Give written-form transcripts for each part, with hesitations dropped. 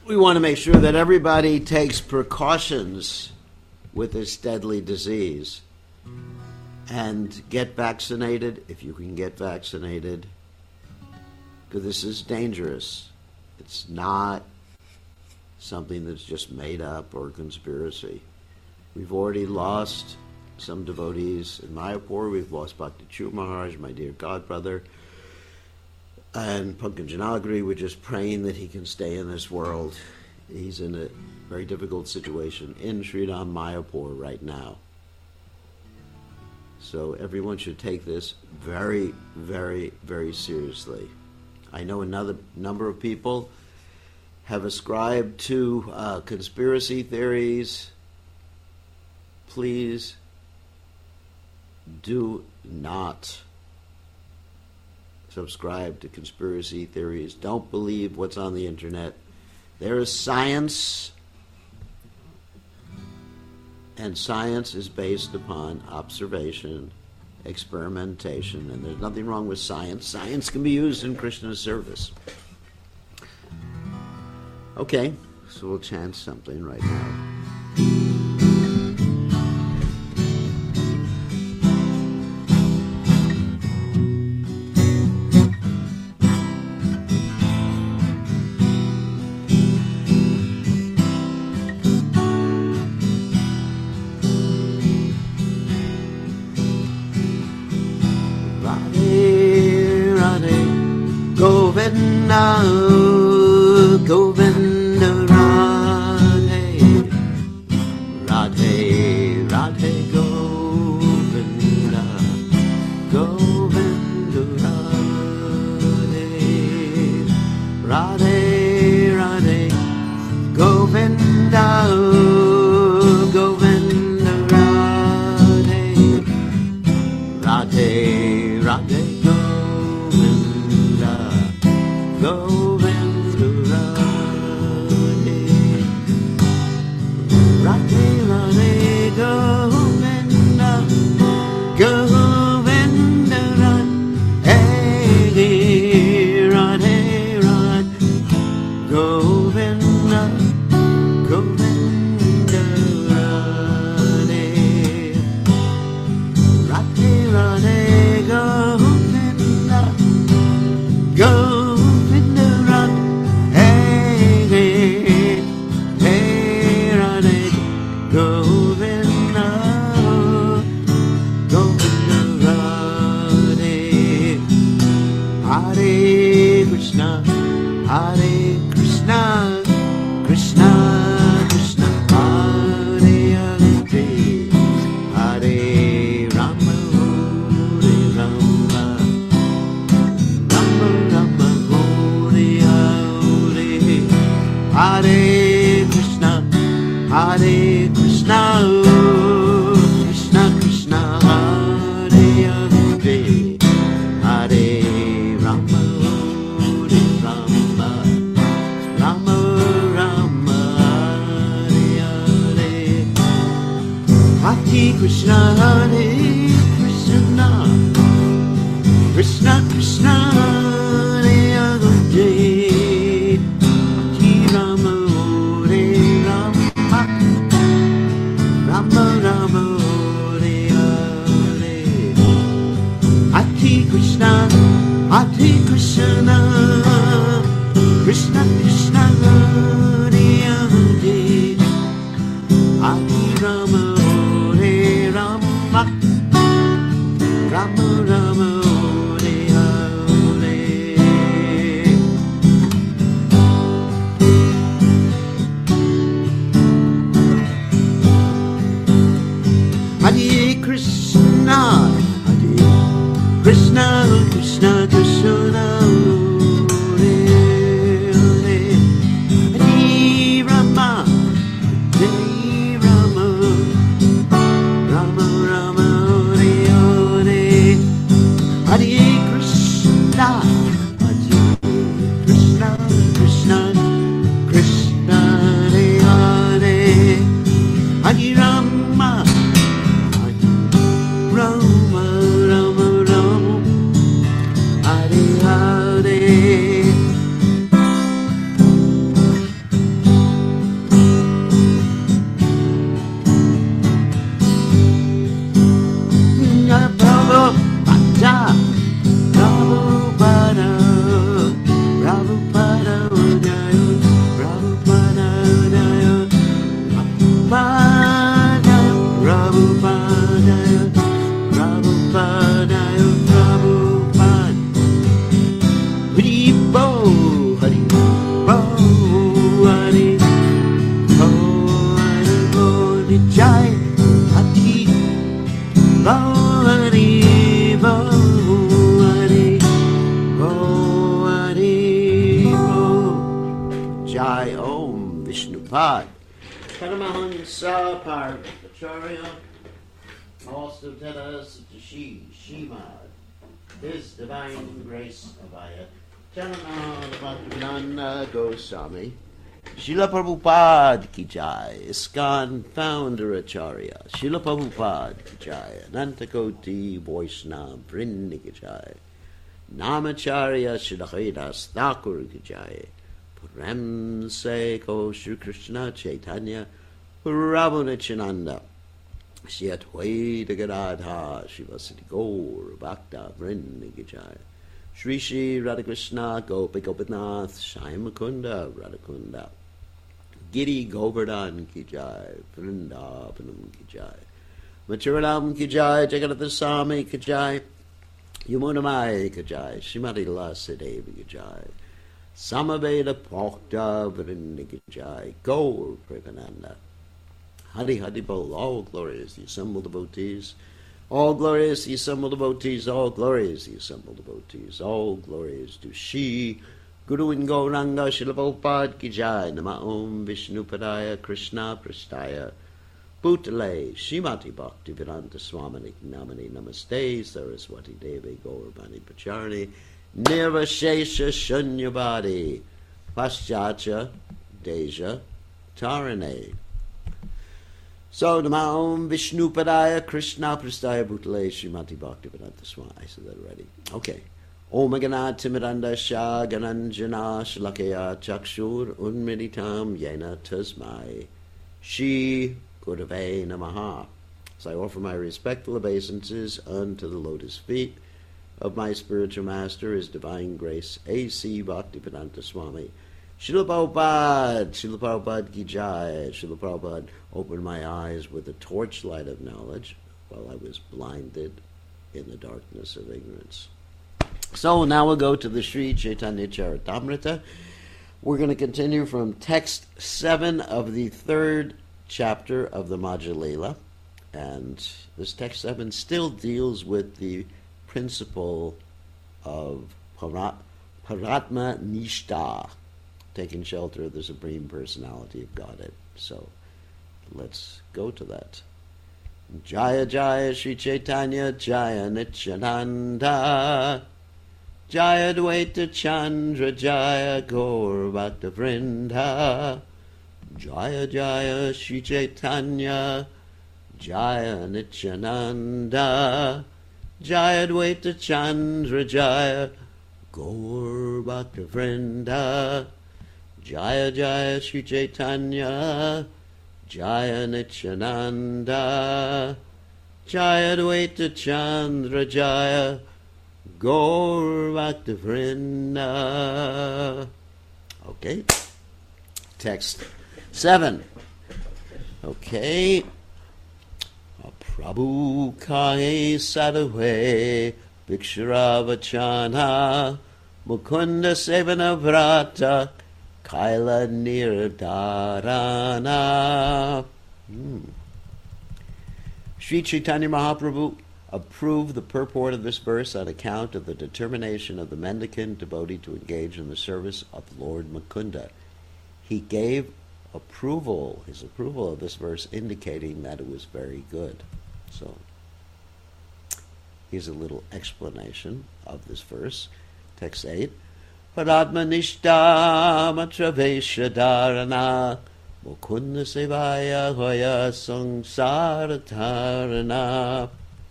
We want to make sure that everybody takes precautions with this deadly disease and get vaccinated if you can get vaccinated, because this is dangerous. It's not something that's just made up or conspiracy. We've already lost some devotees in Mayapur. We've lost Bhakti Chur Maharaj, my dear godbrother, and Pankaj Janagri. We're just praying that he can stay in this world. He's in a very difficult situation in Sridham Mayapur right now. So everyone should take this very, very, very seriously. I know another number of people have ascribed to conspiracy theories. Please do not subscribe to conspiracy theories. Don't believe what's on the internet. There is science, and science is based upon observation, experimentation, and there's nothing wrong with science. Science can be used in Krishna's service. Okay, so we'll chant something right now. Govinda, Govinda, Radhe, Radhe, Radhe, Govinda, Govinda, Radhe, Radhe, Radhe, Govinda, Govinda, Radhe, Radhe, Radhe. Om Vishnupad. Paramahansa Parvacharya also tell us to Shimad, His Divine Grace Abhaya, Charananda Goswami, Srila Prabhupada Ki Jai, ISKCON Founder Acharya, Srila Prabhupada Ki Jai, Anantakoti Vaishnava Vrinda Ki Jai, Namacharya Srila Haridas Thakur Ki Jai, Prem Se Ko Shri Krishna Chaitanya, Prabhu Nityananda, Shri Advaita Gadadhar, Srivasati Gaur Bhakta Vrinda Ki Jai, Shri Shri Radhakrishna Gopi Gopinath Shai Mukunda Radhakunda, Giri Govardhan Ki Jai, Vrindavanam Ki Jai, Mathuranam Ki Jai, Jagannatha Swami Ki Jai, Yamunamai Ki Jai, Srimati Lasadevi Ki Jai, Samaveda Bhakta Vrinda Ki Jai, Gaur Premananda, Hari Hari Bol, all glorious the assembled devotees, all glorious the assembled devotees, all glorious the assembled devotees, all glorious to Shri Guru and Gauranga Srila Prabhupada Ki Jai, Nama Om Vishnupadaya Krishna Prasthaya Bhutale Srimati Bhakti Vedanta Swamini Namani Namaste Saraswati Devi Gauravani Pacharni Nirvashesha Shunyavadi Paschatya Deja Tarane. So, Nama Om Vishnupadaya Krishna Prasthaya Bhutale Srimati Bhakti Vedanta Swami. I said that already. Okay. Om Ganat Timiranda Shah Gananjana Shalakaya Chakshur Unmeditam Yena Tasmai Shri Gurave Namaha. So I offer my respectful obeisances unto the lotus feet of my spiritual master, His Divine Grace, A.C. Bhaktivedanta Swami. Srila Prabhupada Ki Jai. Srila Prabhupada opened my eyes with the torchlight of knowledge while I was blinded in the darkness of ignorance. So now we'll go to the Sri Chaitanya Charitamrita. We're going to continue from text 7 of the 3rd chapter of the Madhya Lila. And this text 7 still deals with the principle of Paratma Nishta, taking shelter of the Supreme Personality of Godhead. So let's go to that. Jaya Jaya Sri Chaitanya Jaya Nityananda Jaya Dvaita Chandra Jaya Gaur Bhakta Vrinda Jaya Jaya Sri Chaitanya Jaya Nityananda Jaya Dvaita Chandra Jaya Gaur Bhakta Vrinda Jaya Jaya Sri Chaitanya Jaya Nityananda Jaya Dvaita Chandra Jaya Gaur Bhakta Vrinda. Okay. Text 7. Okay. Prabhu Kai Sadhave Bhiksharavachana Mukunda Sevana Vrata Kaila Nirdharana. Sri Chaitanya Mahaprabhu approved the purport of this verse on account of the determination of the mendicant devotee to engage in the service of Lord Mukunda. He gave his approval of this verse, indicating that it was very good. So, here's a little explanation of this verse. Text 8. Paratma Nishta Matravesha Dharana Mukunda Sevaya Hoya Sangsara Dharana.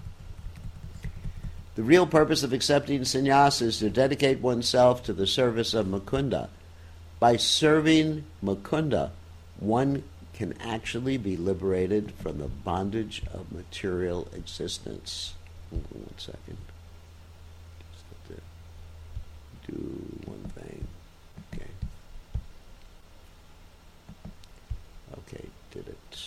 The real purpose of accepting sannyasa is to dedicate oneself to the service of Mukunda. By serving Mukunda, one can actually be liberated from the bondage of material existence. 1 second. Just have to do one thing. Okay, did it.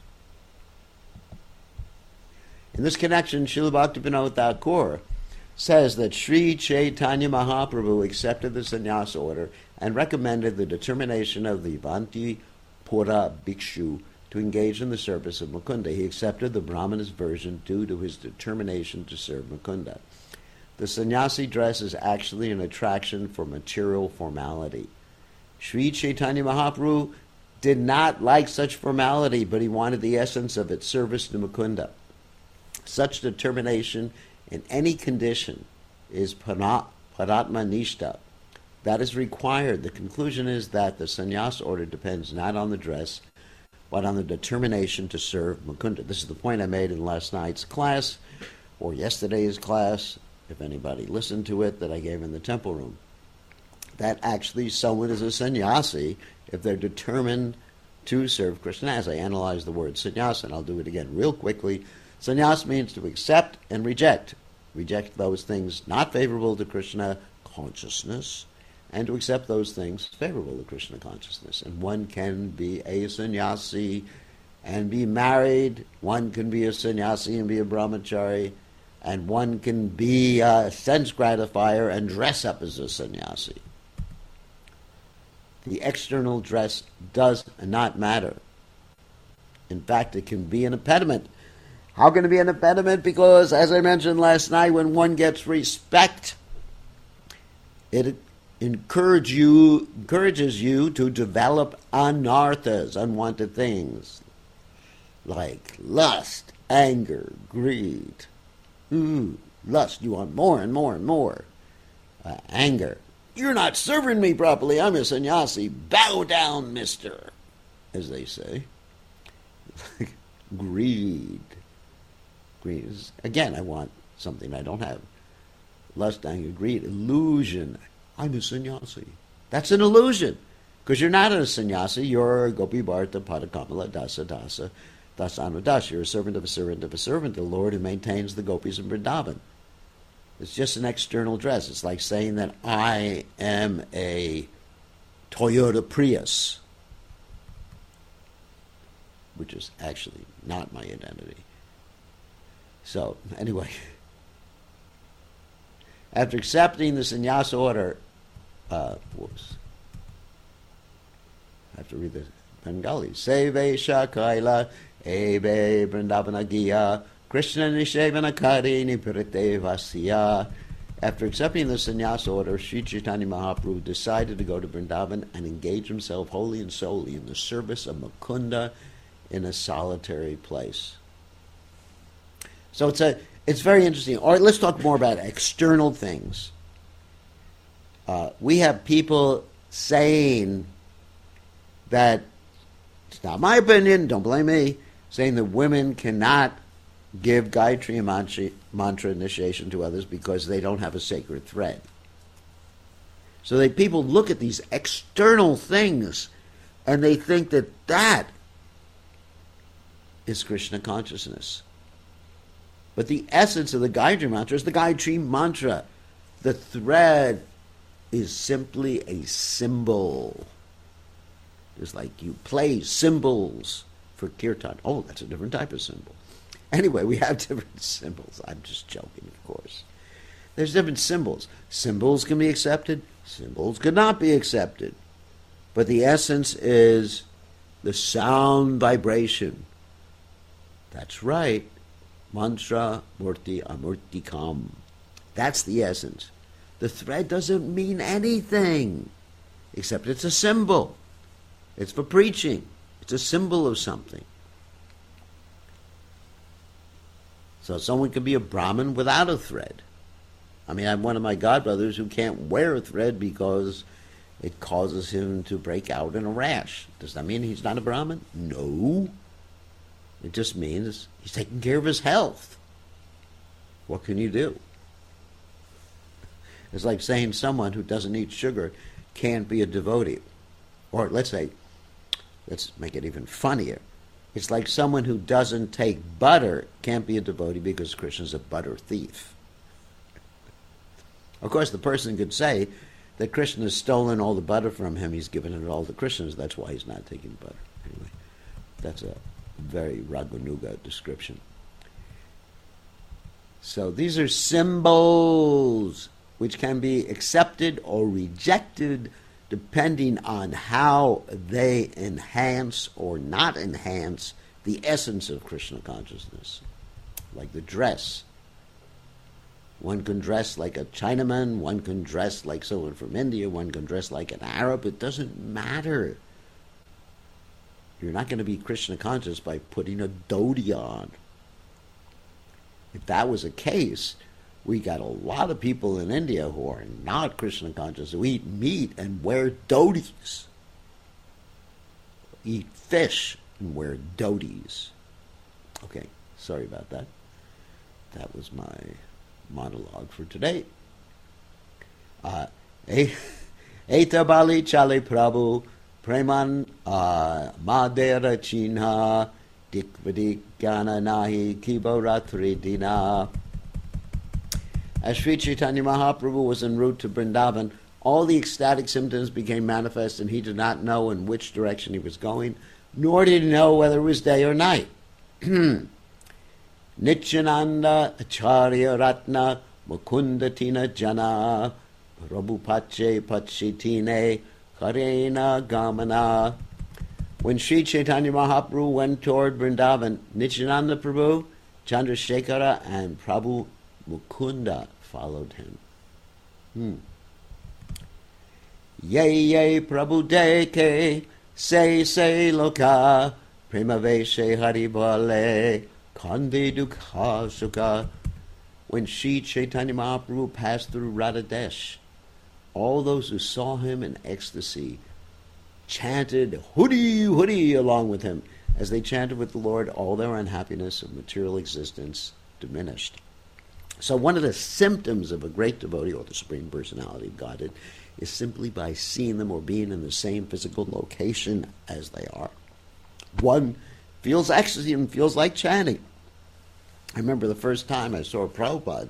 In this connection, Srila Bhaktivinoda Thakur says that Sri Chaitanya Mahaprabhu accepted the sannyasa order and recommended the determination of the Vanti Pura Bhikshu to engage in the service of Mukunda. He accepted the Brahmana's version due to his determination to serve Mukunda. The sannyasi dress is actually an attraction for material formality. Sri Chaitanya Mahaprabhu did not like such formality, but he wanted the essence of its service to Mukunda. Such determination in any condition is paratma nishta. That is required. The conclusion is that the sannyas order depends not on the dress, but on the determination to serve Mukunda. This is the point I made in last night's class, or yesterday's class, if anybody listened to it, that I gave in the temple room. That actually someone is a sannyasi if they're determined to serve Krishna. As I analyze the word sannyas, and I'll do it again real quickly, sannyas means to accept and reject. Reject those things not favorable to Krishna consciousness, and to accept those things favorable to Krishna consciousness. And one can be a sannyasi and be married, one can be a sannyasi and be a brahmachari, and one can be a sense gratifier and dress up as a sannyasi. The external dress does not matter. In fact, it can be an impediment. How can it be an impediment? Because, as I mentioned last night, when one gets respect, it encourages you to develop anarthas, unwanted things, like lust, anger, greed. Lust, you want more and more and more. Anger, you're not serving me properly, I'm a sannyasi, bow down, mister, as they say. Greed is, again, I want something I don't have. Lust, anger, greed, illusion. I'm a sannyasi. That's an illusion, because you're not a sannyasi. You're Gopi Bharta Padakamala Dasa Dasa Dasanu Das. You're a servant of a servant of a servant, the Lord who maintains the gopis in Vrindavan. It's just an external dress. It's like saying that I am a Toyota Prius, which is actually not my identity. So, anyway, after accepting the sannyasa order, I have to read the Bengali. Seve Shakaila, Ebe Vrindavanagiya, Krishna Nishevana Kari Nipirite Vasya. After accepting the sannyasa order, Sri Chaitanya Mahaprabhu decided to go to Vrindavan and engage himself wholly and solely in the service of Mukunda in a solitary place. So it's very interesting. All right, let's talk more about external things. We have people saying that, it's not my opinion, don't blame me, saying that women cannot give Gayatri mantra initiation to others because they don't have a sacred thread. So people look at these external things and they think that that is Krishna consciousness. But the essence of the Gayatri mantra is the Gayatri mantra. The thread is simply a symbol. It's like you play cymbals for kirtan. Oh, that's a different type of symbol. Anyway, we have different symbols. I'm just joking, of course. There's different symbols. Symbols can be accepted. Symbols cannot be accepted. But the essence is the sound vibration. That's right. Mantra murti amurtikam. That's the essence. The thread doesn't mean anything, except it's a symbol. It's for preaching. It's a symbol of something. So someone can be a Brahmin without a thread. I mean, I have one of my godbrothers who can't wear a thread because it causes him to break out in a rash. Does that mean he's not a Brahmin? No. It just means he's taking care of his health. What can you do? It's like saying someone who doesn't eat sugar can't be a devotee. Or let's make it even funnier. It's like someone who doesn't take butter can't be a devotee because Krishna's a butter thief. Of course, the person could say that Krishna has stolen all the butter from him. He's given it all to Krishna. That's why he's not taking butter. Anyway, that's a very Raghunuga description. So these are symbols which can be accepted or rejected depending on how they enhance or not enhance the essence of Krishna consciousness. Like the dress. One can dress like a Chinaman, one can dress like someone from India, one can dress like an Arab. It doesn't matter. You're not going to be Krishna conscious by putting a dhoti on. If that was a case, we got a lot of people in India who are not Krishna conscious, who eat meat and wear dhotis. Eat fish and wear dhotis. Okay, sorry about that. That was my monologue for today. Eta Bali Chale Prabhu Preman Madera Chinha Dikvadik Gana Nahi Kiboratri Dina. As Sri Chaitanya Mahaprabhu was en route to Vrindavan, all the ecstatic symptoms became manifest, and he did not know in which direction he was going, nor did he know whether it was day or night. Nityananda Acharya Ratna Mukundatina Jana Prabhupache Pachitine Karena Gamana. When Sri Chaitanya Mahaprabhu went toward Vrindavan, Nityananda Prabhu, Chandrasekhara, and Prabhu Mukunda followed him. Ye Prabhu Deke Se Loka Premaveshe Haribale Kande Dukha Sukha. When Sri Chaitanya Mahaprabhu passed through Radhadesh, all those who saw him in ecstasy chanted Hudi Hudi along with him. As they chanted with the Lord, all their unhappiness of material existence diminished. So one of the symptoms of a great devotee, or the Supreme Personality of Godhead, is simply by seeing them or being in the same physical location as they are. One feels ecstasy and feels like chanting. I remember the first time I saw Prabhupada,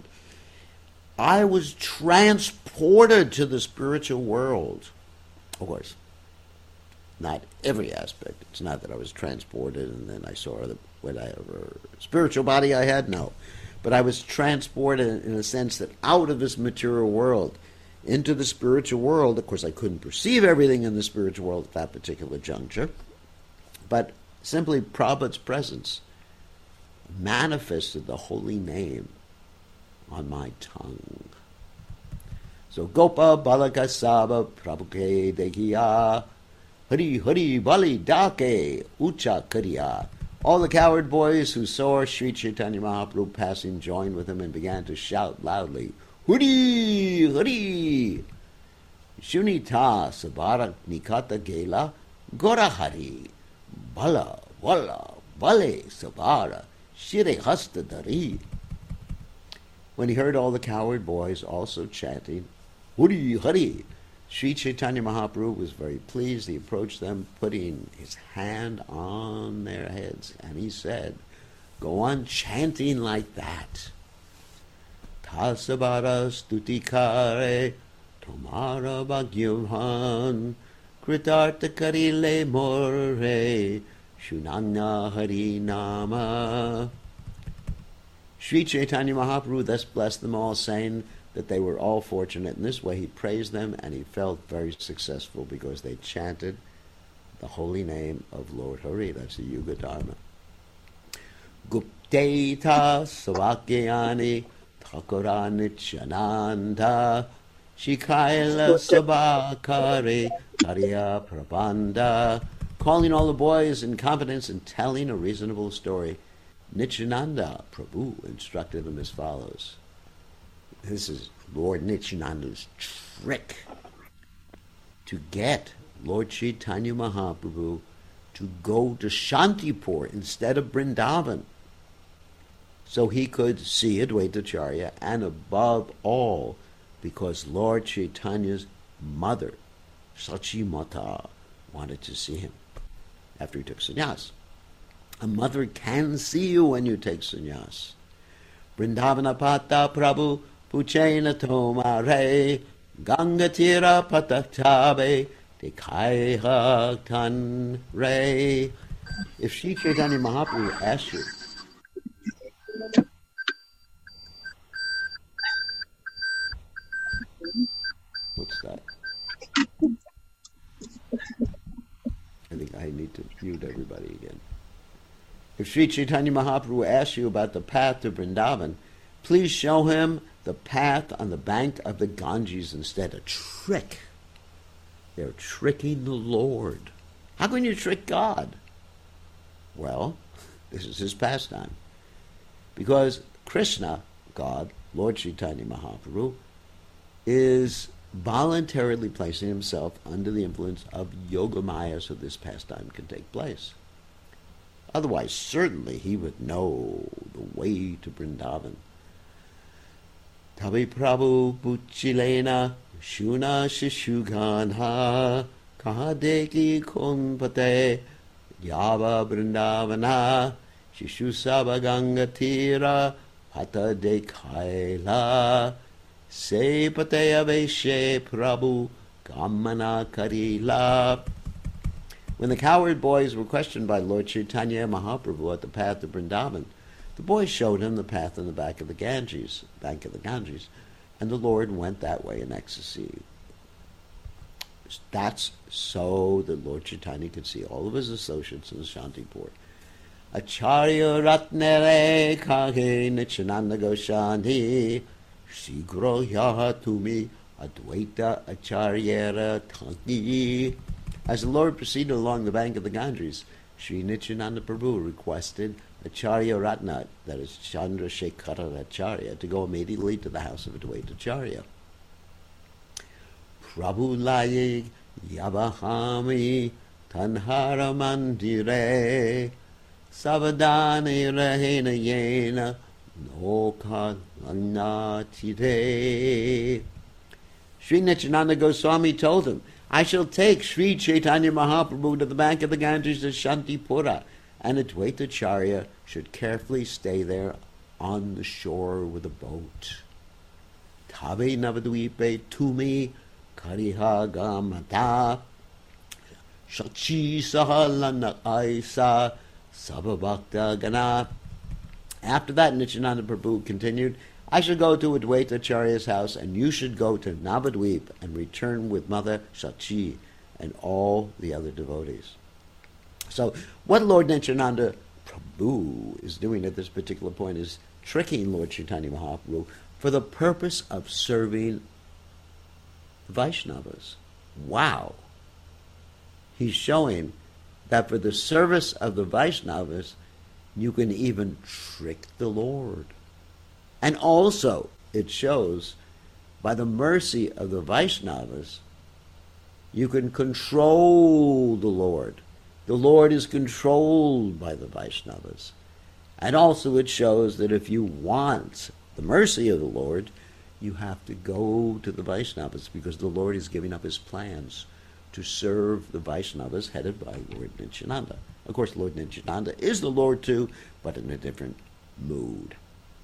I was transported to the spiritual world. Of course, not every aspect. It's not that I was transported and then I saw whatever spiritual body I had, no. But I was transported in a sense that out of this material world into the spiritual world. Of course, I couldn't perceive everything in the spiritual world at that particular juncture, but simply Prabhupada's presence manifested the holy name on my tongue. So Gopa Balaka Saba Prabhuke Dekiya Hari Hari Bali Dake Ucha Kariya. All the coward boys who saw Sri Chaitanya Mahaprabhu passing joined with him and began to shout loudly, Huri Hari Shunita Sabara Nikata Gela Gora Hari Bala Walla Bale Sabara Shire Hasta Dari. When he heard all the coward boys also chanting Huri Hari, Sri Chaitanya Mahaprabhu was very pleased. He approached them, putting his hand on their heads, and he said, go on chanting like that. Tasabara stutikare tomara bhagyavhan kritartha karile more shunanya hari nama. Sri Chaitanya Mahaprabhu thus blessed them all, saying that they were all fortunate. In this way he praised them, and he felt very successful because they chanted the holy name of Lord Hari. That's the Yuga Dharma. Gupteta Savakyani Thakura Nityananda Shikaila Sabakare Karya Prabanda. Calling all the boys in confidence and telling a reasonable story, Nityananda Prabhu instructed them as follows. This is Lord Nityananda's trick to get Lord Chaitanya Mahaprabhu to go to Shantipur instead of Vrindavan, so he could see Advaitacharya, and above all, because Lord Chaitanya's mother, Sachimata, wanted to see him after he took sannyas. A mother can see you when you take sannyas. Vrindavana Pata Prabhu Puchena Tomare Gangatira Patatabe Dekaiha Tan Re. If Sri Chaitanya Mahaprabhu asks you, what's that? I think I need to mute everybody again. If Sri Chaitanya Mahaprabhu asks you about the path to Vrindavan, please show him the path on the bank of the Ganges instead. A trick. They're tricking the Lord. How can you trick God? Well, this is his pastime. Because Krishna, God, Lord Chaitanya Mahaprabhu, is voluntarily placing himself under the influence of Yogamaya so this pastime can take place. Otherwise, certainly he would know the way to Vrindavan. Tabi Prabhu Buchilena Shuna Shishughanha Kahadeki Kunpate Yava Vrindavana Shishu Sabagangatira Pata de Kaila Se Pateya Veshe Prabhu Gamana Karila. When the cowherd boys were questioned by Lord Chaitanya Mahaprabhu at the path of Vrindavan, the boys showed him the path in the bank of the Ganges, and the Lord went that way in ecstasy. That's so that Lord Chaitanya could see all of his associates in the Shantipur. Acharya Ratnere Kage Nityananda Goswami Shigro Yahatumi Advaita Acharyera Tangi. As the Lord proceeded along the bank of the Ganges, Sri Nityananda Prabhu requested Acharya Ratna, that is Chandrasekhara Acharya, to go immediately to the house of Advaita Acharya. Prabhu Layig Yabahami Tanhara Mandire Savadani Rahena Yena Noka Lanatire. Sri Nityananda Goswami told him, I shall take Sri Chaitanya Mahaprabhu to the bank of the Ganges to Shantipura, and Advaita Acharya should carefully stay there on the shore with a boat. Tabe Navadvipe Tumi Kariha Gamata Shachi Sahalana Aisa Sababhakta Gana. After that, Nityananda Prabhu continued, I shall go to Advaita Acharya's house, and you should go to Navadvip and return with Mother Shachi and all the other devotees. So what Lord Nityananda Prabhu is doing at this particular point is tricking Lord Chaitanya Mahaprabhu for the purpose of serving the Vaishnavas. Wow! He's showing that for the service of the Vaishnavas, you can even trick the Lord. And also, it shows, by the mercy of the Vaishnavas, you can control the Lord. The Lord is controlled by the Vaishnavas. And also it shows that if you want the mercy of the Lord, you have to go to the Vaishnavas, because the Lord is giving up his plans to serve the Vaishnavas headed by Lord Nityananda. Of course, Lord Nityananda is the Lord too, but in a different mood.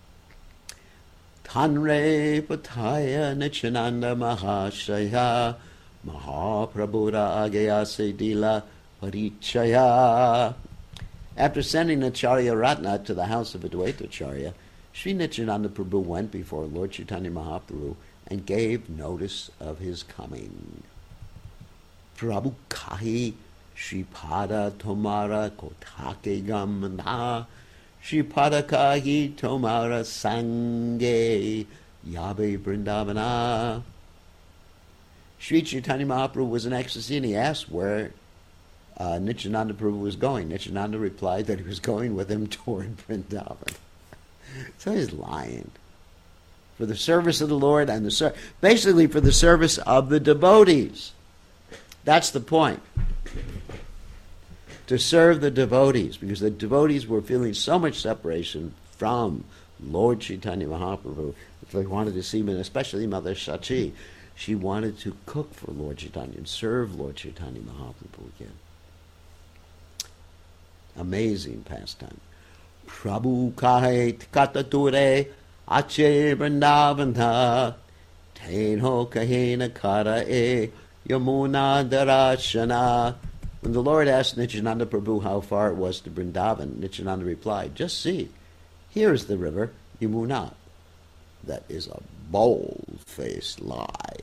Tanre Pataya Nityananda Mahashaya Mahaprabhura Agaya Sedila Parichaya. After sending Acharya Ratna to the house of Advaita Acharya, Sri Nityananda Prabhu went before Lord Chaitanya Mahaprabhu and gave notice of his coming. Prabhu Kahi Shripada Tomara Kotake Gamana Shripada Kahi Tomara Sange Yabe Vrindavana. Sri Chaitanya Mahaprabhu was in ecstasy, and he asked where Nityananda Prabhu was going. Nityananda replied that he was going with him toward Vrindavan. So he's lying. For the service of the Lord and basically for the service of the devotees. That's the point. To serve the devotees, because the devotees were feeling so much separation from Lord Chaitanya Mahaprabhu. If they wanted to see him, and especially Mother Shachi, she wanted to cook for Lord Chaitanya and serve Lord Chaitanya Mahaprabhu again. Amazing pastime. Prabhu kahe katature ache vrindavana tenho kahena kara e yamuna darashana. When the Lord asked Nityananda Prabhu how far it was to Vrindavan, Nityananda replied, just see, here is the river Yamuna. That is a bold-faced lie.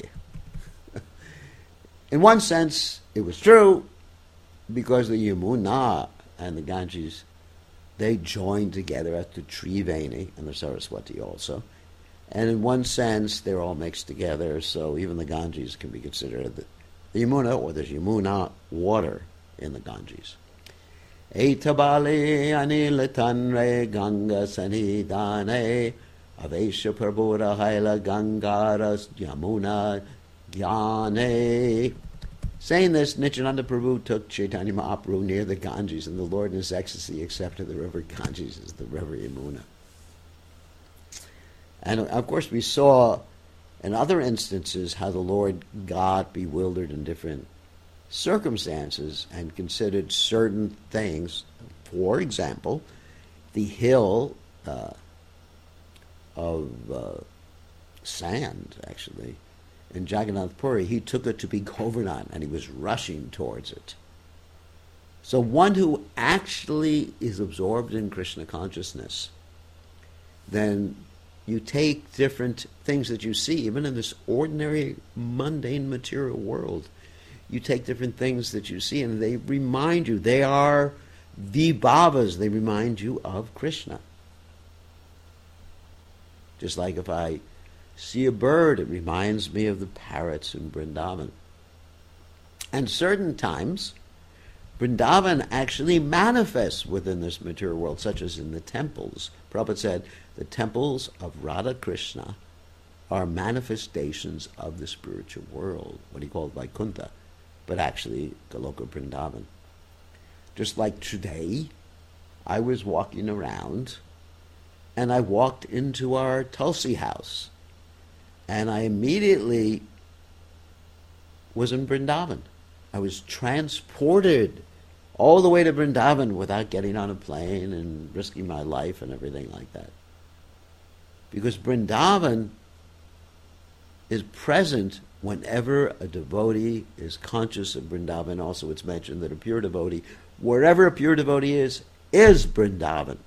In one sense, it was true, because the Yamuna and the Ganges, they joined together at the Triveni, and the Saraswati also, And in one sense, they're all mixed together, so even the Ganges can be considered the Yamuna, or there's Yamuna water in the Ganges. Etabali anilatanre ganga sanidane avesha prabhura haila gangaras yamuna gyane. Saying this, Nityananda Prabhu took Chaitanya Mahaprabhu near the Ganges, and the Lord in his ecstasy accepted the river Ganges as the river Yamuna. And of course we saw in other instances how the Lord got bewildered in different circumstances and considered certain things. For example, the hill of sand, actually, in Jagannath Puri, he took it to be Govardhan, and he was rushing towards it. So one who actually is absorbed in Krishna consciousness, then you take different things that you see, even in this ordinary, mundane, material world. You take different things that you see, and they remind you. They are vibhavas. They remind you of Krishna. Just like if I see a bird, it reminds me of the parrots in Vrindavan. And certain times, Vrindavan actually manifests within this material world, such as in the temples. Prabhupada said, the temples of Radha Krishna are manifestations of the spiritual world, what he called Vaikuntha, but actually Goloka Vrindavan. Just like today, I was walking around, and I walked into our Tulsi house, and I immediately was in Vrindavan. I was transported all the way to Vrindavan without getting on a plane and risking my life and everything like that. Because Vrindavan is present whenever a devotee is conscious of Vrindavan. Also, it's mentioned that a pure devotee, wherever a pure devotee is Vrindavan.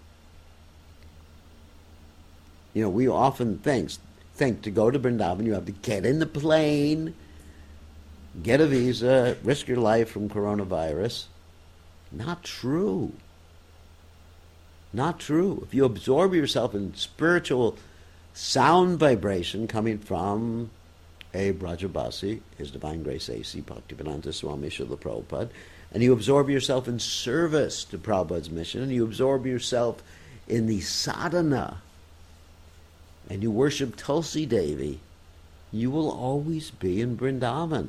You know, we often think to go to Vrindavan, you have to get in the plane, get a visa, risk your life from coronavirus. Not true. Not true. If you absorb yourself in spiritual sound vibration coming from a Brajabasi, His Divine Grace A.C. Bhaktivedanta Swami Srila Prabhupada, and you absorb yourself in service to Prabhupada's mission, and you absorb yourself in the sadhana, and you worship Tulsi Devi, you will always be in Vrindavan.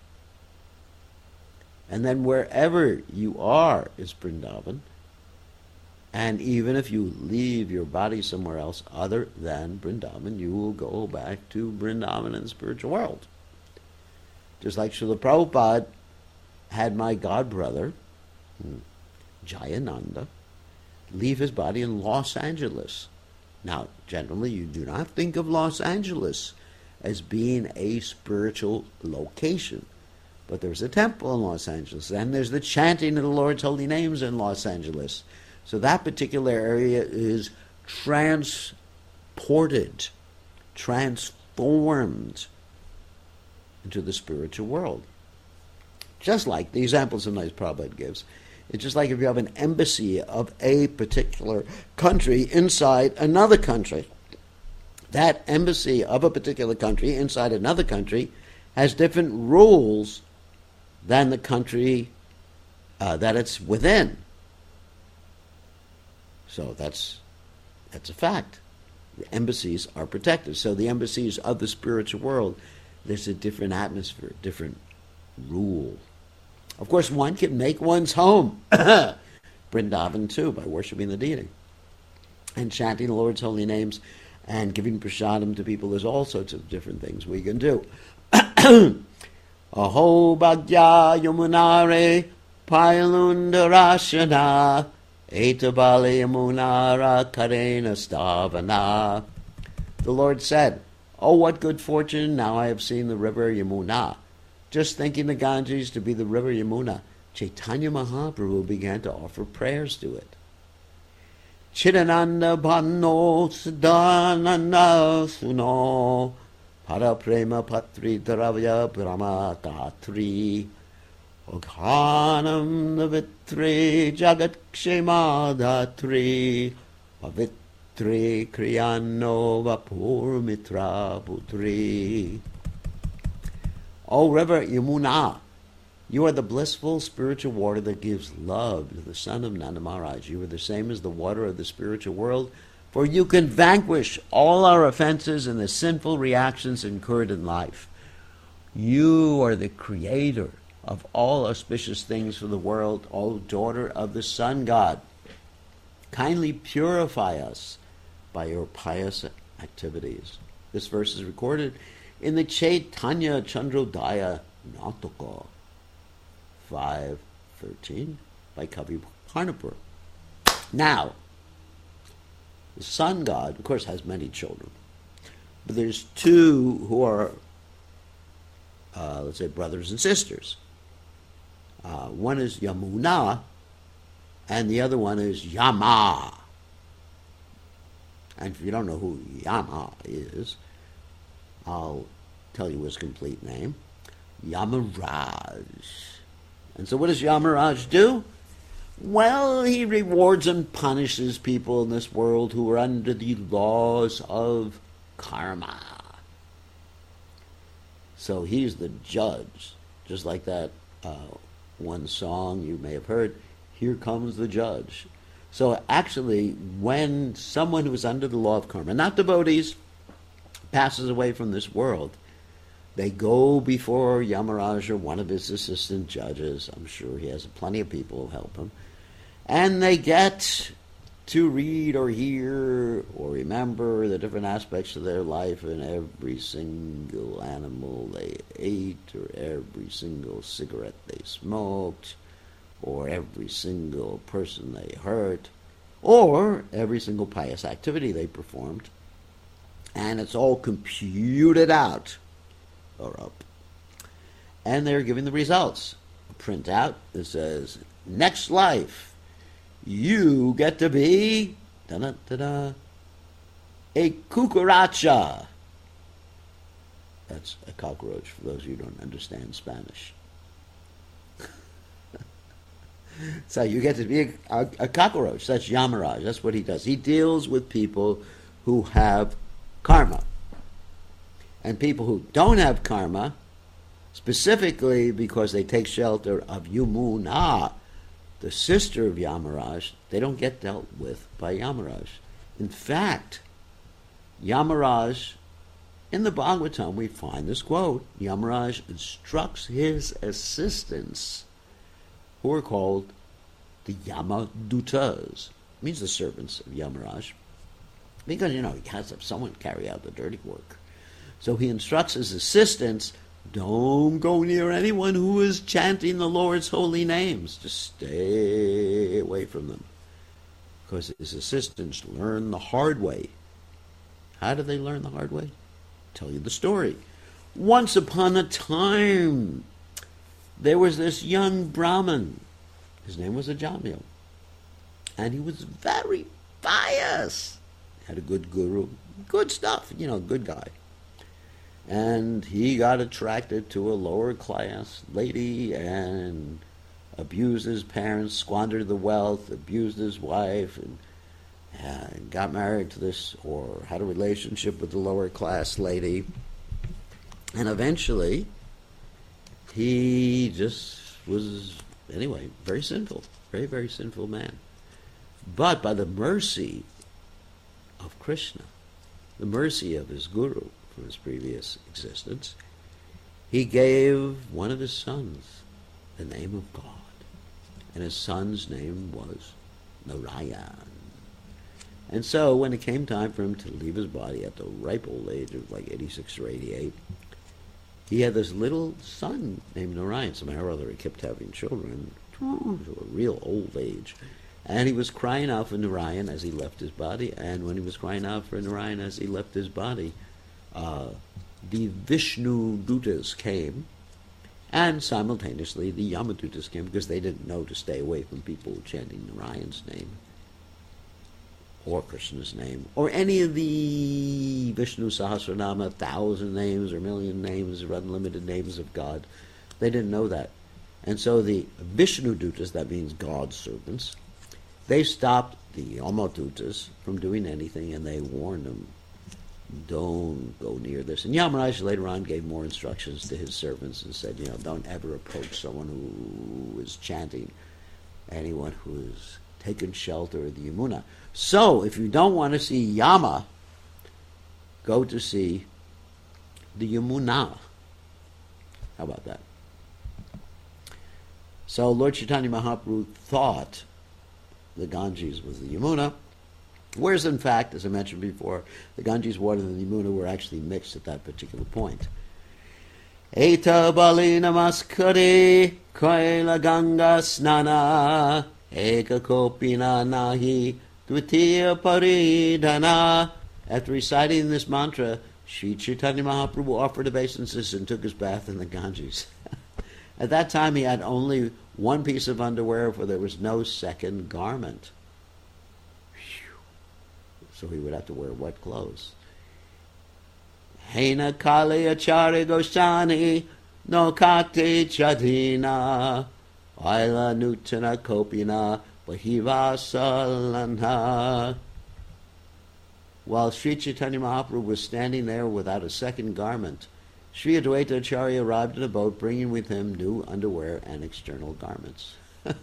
And then wherever you are is Vrindavan. And even if you leave your body somewhere else other than Vrindavan, you will go back to Vrindavan in the spiritual world. Just like Srila Prabhupada had my godbrother, Jayananda, leave his body in Los Angeles. Now, generally, you do not think of Los Angeles as being a spiritual location. But there's a temple in Los Angeles, and there's the chanting of the Lord's holy names in Los Angeles. So that particular area is transported, transformed into the spiritual world. Just like the example sometimes Prabhupada gives. It's just like if you have an embassy of a particular country inside another country. That embassy of a particular country inside another country has different rules than the country that it's within. So that's a fact. The embassies are protected. So the embassies of the spiritual world, there's a different atmosphere, different rule. Of course, one can make one's home Vrindavan too by worshiping the deity and chanting the Lord's holy names and giving prasadam to people. There's all sorts of different things we can do. Aho bhagya yamunare pailundarashana etabali yamunara karena stavana. The Lord said, "Oh, what good fortune, now I have seen the river Yamuna." Just thinking the Ganges to be the river Yamuna, Chaitanya Mahaprabhu began to offer prayers to it. Chidananda bhanno siddhananda suno paraprema patri dravya brahma tatri oghanam navitri jagat kshema dhatri Tri Kriyanno Vapur Mitra Putri. O river Yamuna, you are the blissful spiritual water that gives love to the son of Nanda Maharaj. You are the same as the water of the spiritual world, for you can vanquish all our offenses and the sinful reactions incurred in life. You are the creator of all auspicious things for the world, O daughter of the sun god. Kindly purify us by your pious activities. This verse is recorded in the Chaitanya Chandrodaya Nataka 5:13 by Kavi Karnapur. Now, the sun god, of course, has many children, but there's two who are, let's say, brothers and sisters. One is Yamuna, and the other one is Yama. And if you don't know who Yama is, I'll tell you his complete name. Yamaraj. And so what does Yamaraj do? Well, he rewards and punishes people in this world who are under the laws of karma. So he's the judge, just like that one song you may have heard, Here Comes the Judge. So actually, when someone who is under the law of karma, not devotees, passes away from this world, they go before Yamaraj or one of his assistant judges. I'm sure he has plenty of people who help him. And they get to read or hear or remember the different aspects of their life and every single animal they ate, or every single cigarette they smoked, or every single person they hurt, or every single pious activity they performed. And it's all computed out, or up. And they're giving the results. A printout that says, next life, you get to be a cucaracha. That's a cockroach, for those of you who don't understand Spanish. So you get to be a cockroach. That's Yamaraj. That's what he does. He deals with people who have karma. And people who don't have karma, specifically because they take shelter of Yamuna, the sister of Yamaraj, they don't get dealt with by Yamaraj. In fact, Yamaraj, in the Bhagavatam we find this quote, Yamaraj instructs his assistants, who are called the Yamadutas, means the servants of Yamaraj, because, he has to have someone carry out the dirty work. So he instructs his assistants, don't go near anyone who is chanting the Lord's holy names. Just stay away from them. Because his assistants learn the hard way. How do they learn the hard way? I'll tell you the story. Once upon a time, there was this young Brahmin. His name was Ajamil. And he was very pious. Had a good guru. Good stuff, good guy. And he got attracted to a lower class lady and abused his parents, squandered the wealth, abused his wife, and got married to this, or had a relationship with the lower class lady. And eventually, he just was, anyway, very sinful, very, very sinful man. But by the mercy of Krishna, the mercy of his guru, from his previous existence, he gave one of his sons the name of God. And his son's name was Narayan. And so when it came time for him to leave his body at the ripe old age of like 86 or 88, he had this little son named Narayan. Somehow or other he kept having children to a real old age. And he was crying out for Narayan as he left his body. And when he was crying out for Narayan as he left his body, the Vishnu Dutas came, and simultaneously the Yamadutas came, because they didn't know to stay away from people chanting Narayan's name, or Krishna's name, or any of the Vishnu Sahasranama, 1,000 names or million names or unlimited names of God. They didn't know that. And so the Vishnu Dutas, that means God's servants, They stopped the Yamadutas from doing anything, and they warned them, don't go near this. And Yamaraj later on gave more instructions to his servants and said, don't ever approach someone who is chanting, anyone who has taken shelter of the Yamuna. So, if you don't want to see Yama, go to see the Yamuna. How about that? So Lord Chaitanya Mahaprabhu thought the Ganges was the Yamuna, whereas in fact, as I mentioned before, the Ganges water and the Yamuna were actually mixed at that particular point. Eta bali namaskare kaila ganga snana eka kopina nahi dvitiya paridhana. After reciting this mantra, Sri Chaitanya Mahaprabhu offered obeisances and took his bath in the Ganges. At that time he had only one piece of underwear, for there was no second garment. So he would have to wear wet clothes. Hena kali achari gosani no kate chadina aila nutana kopina bahivasalana. While Sri Chaitanya Mahaprabhu was standing there without a second garment, Sri Advaita Acharya arrived in a boat, bringing with him new underwear and external garments.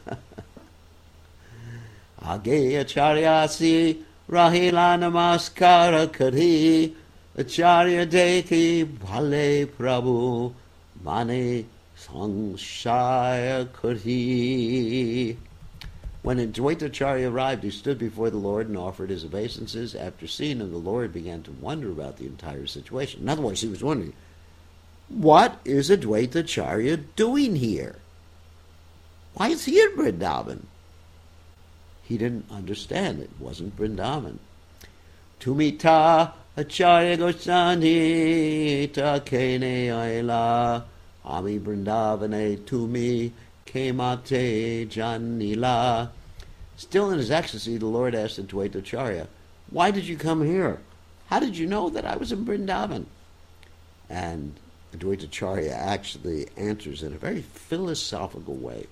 Age Acharyasi Rahila Namaskara Kari Acharya Deki Bhale Prabhu Mane Sangshaya Kari. When Advaita Acharya arrived, he stood before the Lord and offered his obeisances. After seeing him, the Lord began to wonder about the entire situation. In other words, he was wondering, what is Advaita Acharya doing here? Why is he in Vrindavan? He didn't understand. It wasn't Vrindavan. Tumita Acharya Gosani ta kene aila ami Vrindavane tumi kemate janila. Still in his ecstasy, the Lord asked Advaita Acharya, why did you come here? How did you know that I was in Vrindavan? And Advaita Acharya actually answers in a very philosophical way.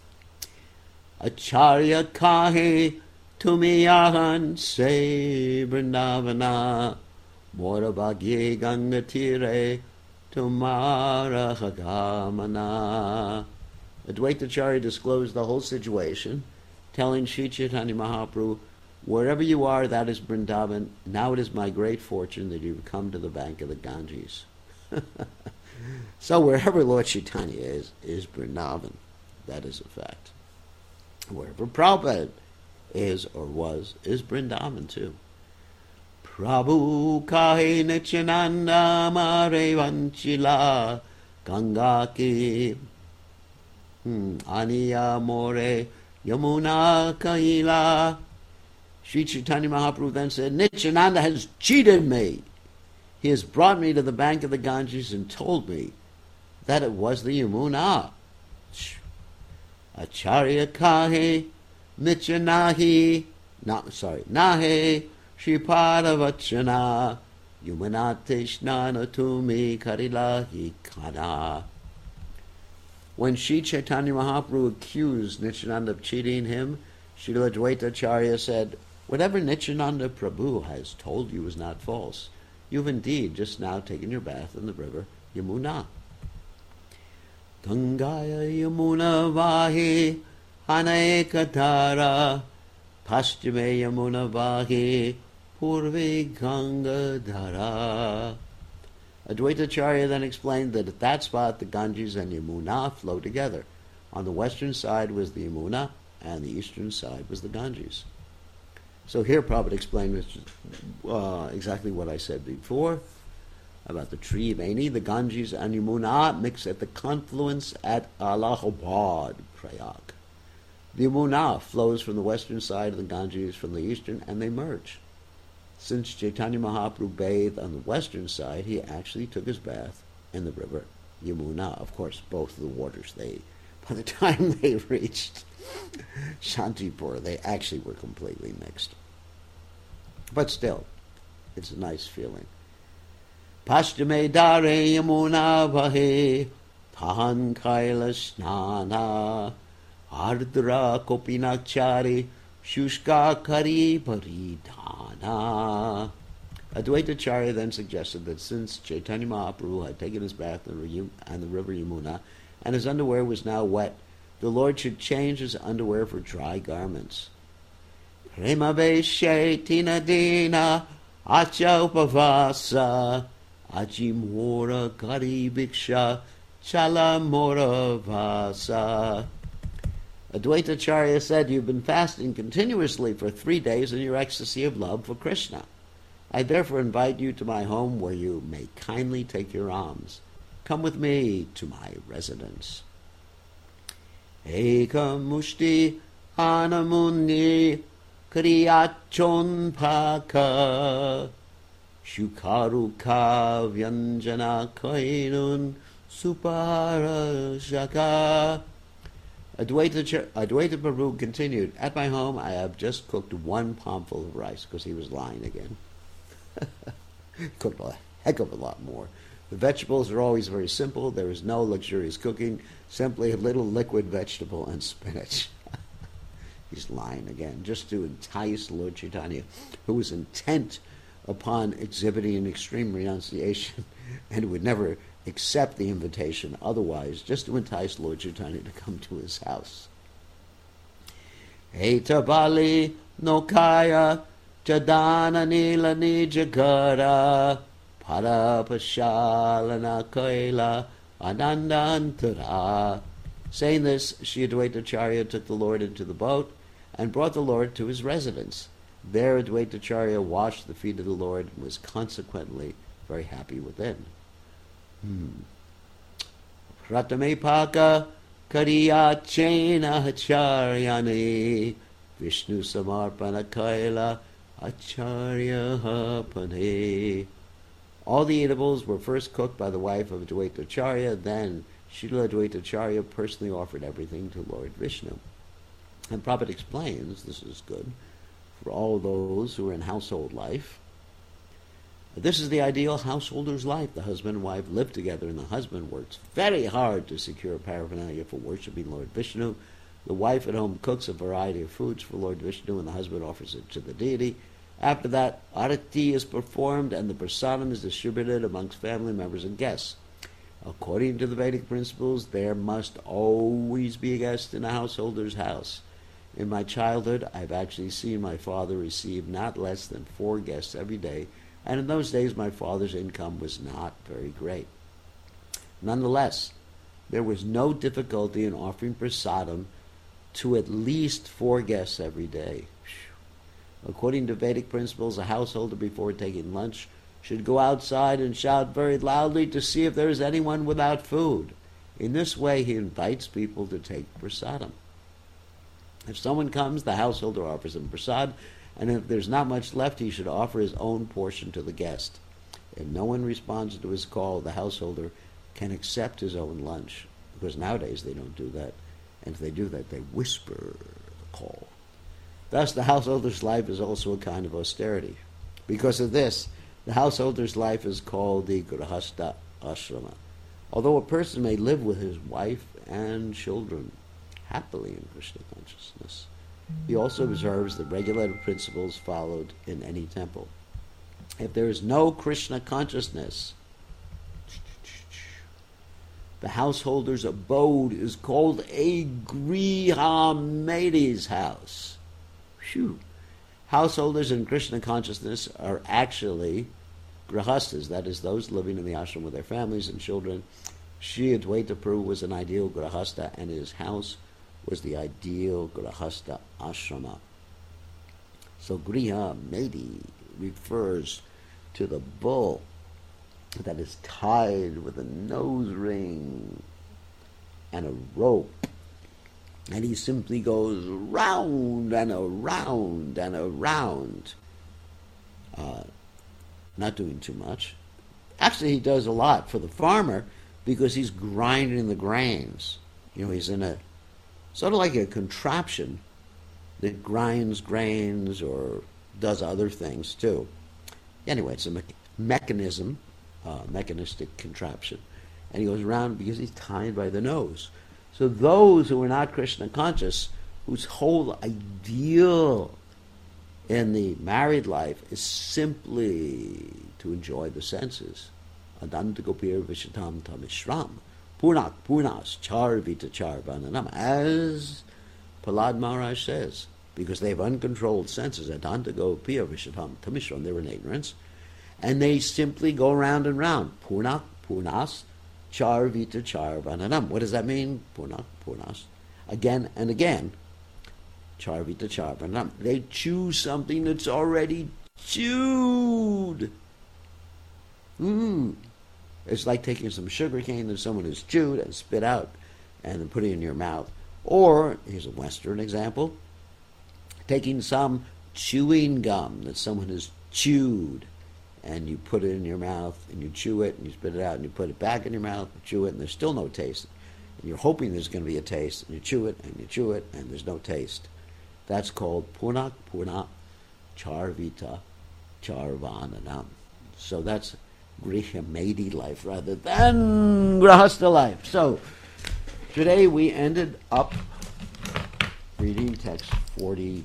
Acharya kahe tumi ahan se Vrindavana mora bhagye ganga tire tumara hagamana. Advaita Acharya disclosed the whole situation, telling Sri Chaitanya Mahaprabhu, wherever you are, that is Vrindavan. Now it is my great fortune that you've come to the bank of the Ganges. So wherever Lord Chaitanya is Vrindavan. That is a fact. Wherever Prabhupada is or was, is Vrindavan too. Prabhu kahe Nityananda mare vanchila Ganga ki Aniya more Yamuna kaila. Sri Chaitanya Mahaprabhu then said, Nityananda has cheated me. He has brought me to the bank of the Ganges and told me that it was the Yamuna. Acharya kahe Nityanahi Nahe Shripada Vachana Yumanate Shnana Tumi Karilahi Kana. When Sri Chaitanya Mahaprabhu accused Nityananda of cheating him, Srila Advaita Acharya said, whatever Nityananda Prabhu has told you is not false. You've indeed just now taken your bath in the river Yamuna. Gangaya Yamuna Vahi Hanekadara Paschime Yamuna Vahi Purve Ganga Dhara. Advaita Acharya then explained that at that spot the Ganges and Yamuna flow together. On the western side was the Yamuna, and the eastern side was the Ganges. So here Prabhupada explained exactly what I said before about the Triveni. The Ganges and Yamuna mix at the confluence at Allahabad, Prayag. The Yamuna flows from the western side of the Ganges from the eastern, and they merge. Since Chaitanya Mahaprabhu bathed on the western side, he actually took his bath in the river Yamuna. Of course, both of the waters, by the time they reached Shantipur, they actually were completely mixed. But still, it's a nice feeling. Pashtame dare Yamuna vahe tahan kaila snana ardra kopinakchari Shushka Kari Paridhana. Advaita Acharya then suggested that since Chaitanya Mahaprabhu had taken his bath on the river Yamuna and his underwear was now wet, the Lord should change his underwear for dry garments. Prema Veshe Tina Dina Acha Upavasa Ajimora Kari Bhiksha Chala Mora Vasa. Advaita Acharya said, "You've been fasting continuously for 3 days in your ecstasy of love for Krishna. I therefore invite you to my home where you may kindly take your alms. Come with me to my residence." Eka mushti anamuni kriyachon paka shukaruka vyanjana kainun supara shaka. Advaita Prabhu continued, "At my home I have just cooked 1 palmful of rice," because he was lying again. Cooked a heck of a lot more. The vegetables are always very simple. There is no luxurious cooking, simply a little liquid vegetable and spinach. He's lying again, just to entice Lord Chaitanya, who was intent upon exhibiting an extreme renunciation and would never accept the invitation otherwise, just to entice Lord Chaitanya to come to his house. Etabali nokaya Jadana nila nijagara parapashalana kaila anandantara. Saying this, Shri Advaita Acharya took the Lord into the boat and brought the Lord to his residence. There Advaita Acharya washed the feet of the Lord and was consequently very happy within. Pratamepaka kariyachena acharyani Vishnu samarpana kaila Acharya Pane. All the eatables were first cooked by the wife of Advaita Acharya, then Srila Advaita Acharya personally offered everything to Lord Vishnu. And Prabhupada explains, this is good, for all those who are in household life. This is the ideal householder's life. The husband and wife live together, and the husband works very hard to secure paraphernalia for worshipping Lord Vishnu. The wife at home cooks a variety of foods for Lord Vishnu, and the husband offers it to the deity. After that, arati is performed, and the prasadam is distributed amongst family members and guests. According to the Vedic principles, there must always be a guest in a householder's house. In my childhood, I've actually seen my father receive not less than 4 guests every day, and in those days my father's income was not very great. Nonetheless, there was no difficulty in offering prasadam to at least 4 guests every day. According to Vedic principles, a householder before taking lunch should go outside and shout very loudly to see if there is anyone without food. In this way, he invites people to take prasadam. If someone comes, the householder offers him prasad, and if there's not much left, he should offer his own portion to the guest. If no one responds to his call, the householder can accept his own lunch, because nowadays they don't do that. And if they do that, they whisper the call. Thus, the householder's life is also a kind of austerity. Because of this, the householder's life is called the Grahastha Ashrama. Although a person may live with his wife and children happily in Krishna consciousness, he also observes the regulative principles followed in any temple. If there is no Krishna consciousness, the householder's abode is called a Griha Maid's house. Phew. Householders in Krishna consciousness are actually grahastas, that is, those living in the ashram with their families and children. Shri Advaita Prabhu was an ideal grahasta, and his house was the ideal grahasta ashrama. So Griha Maidi refers to the bull that is tied with a nose ring and a rope, and he simply goes round and around and around, not doing too much. Actually, he does a lot for the farmer because he's grinding the grains. You know, he's in a sort of like a contraption that grinds grains or does other things too. Anyway, it's a mechanism, mechanistic contraption, and he goes around because he's tied by the nose. So those who are not Krishna conscious whose whole ideal in the married life is simply to enjoy the senses. Adanta Gopir Vishatam Tamishram. Punak Punas Char Vita Char Vananam. As Prahlad Maharaj says, because they have uncontrolled senses, Adanta Gopir Vishatam Tamishram, they're in ignorance, and they simply go round and round. Punak Punas Char Vita Char Vananam. What does that mean? Punak Punas. Again and again. Char Vita Char Vananam. They chew something that's already chewed. It's like taking some sugar cane that someone has chewed and spit out and then putting it in your mouth. Or, here's a Western example, taking some chewing gum that someone has chewed and you put it in your mouth and you chew it and you spit it out and you put it back in your mouth and chew it and there's still no taste. And you're hoping there's going to be a taste and you chew it and there's no taste. That's called Punak Puna Charvita Charvananam. So that's Grihamedi life rather than Grahastha life. So today we ended up reading text 41.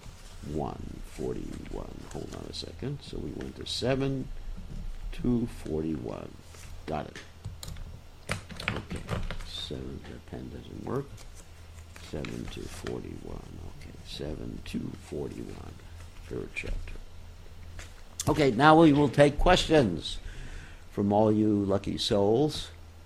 Hold on a second. So we went to 7 to 41. Got it. Okay. 7, the pen doesn't work. 7 to 41. Okay. 7 to 41. Third chapter. Okay, now we will take questions from all you lucky souls.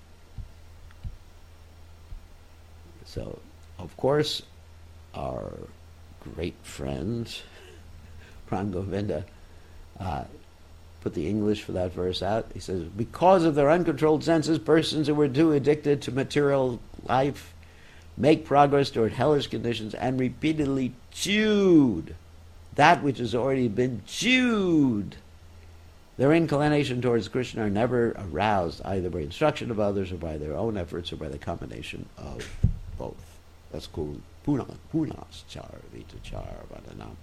So, of course, our great friend, Pran Govinda, put the English for that verse out. He says, because of their uncontrolled senses, persons who were too addicted to material life make progress toward hellish conditions and repeatedly chewed that which has already been chewed. Their inclination towards Krishna are never aroused either by instruction of others or by their own efforts or by the combination of both. That's called punas char vita char vadanam.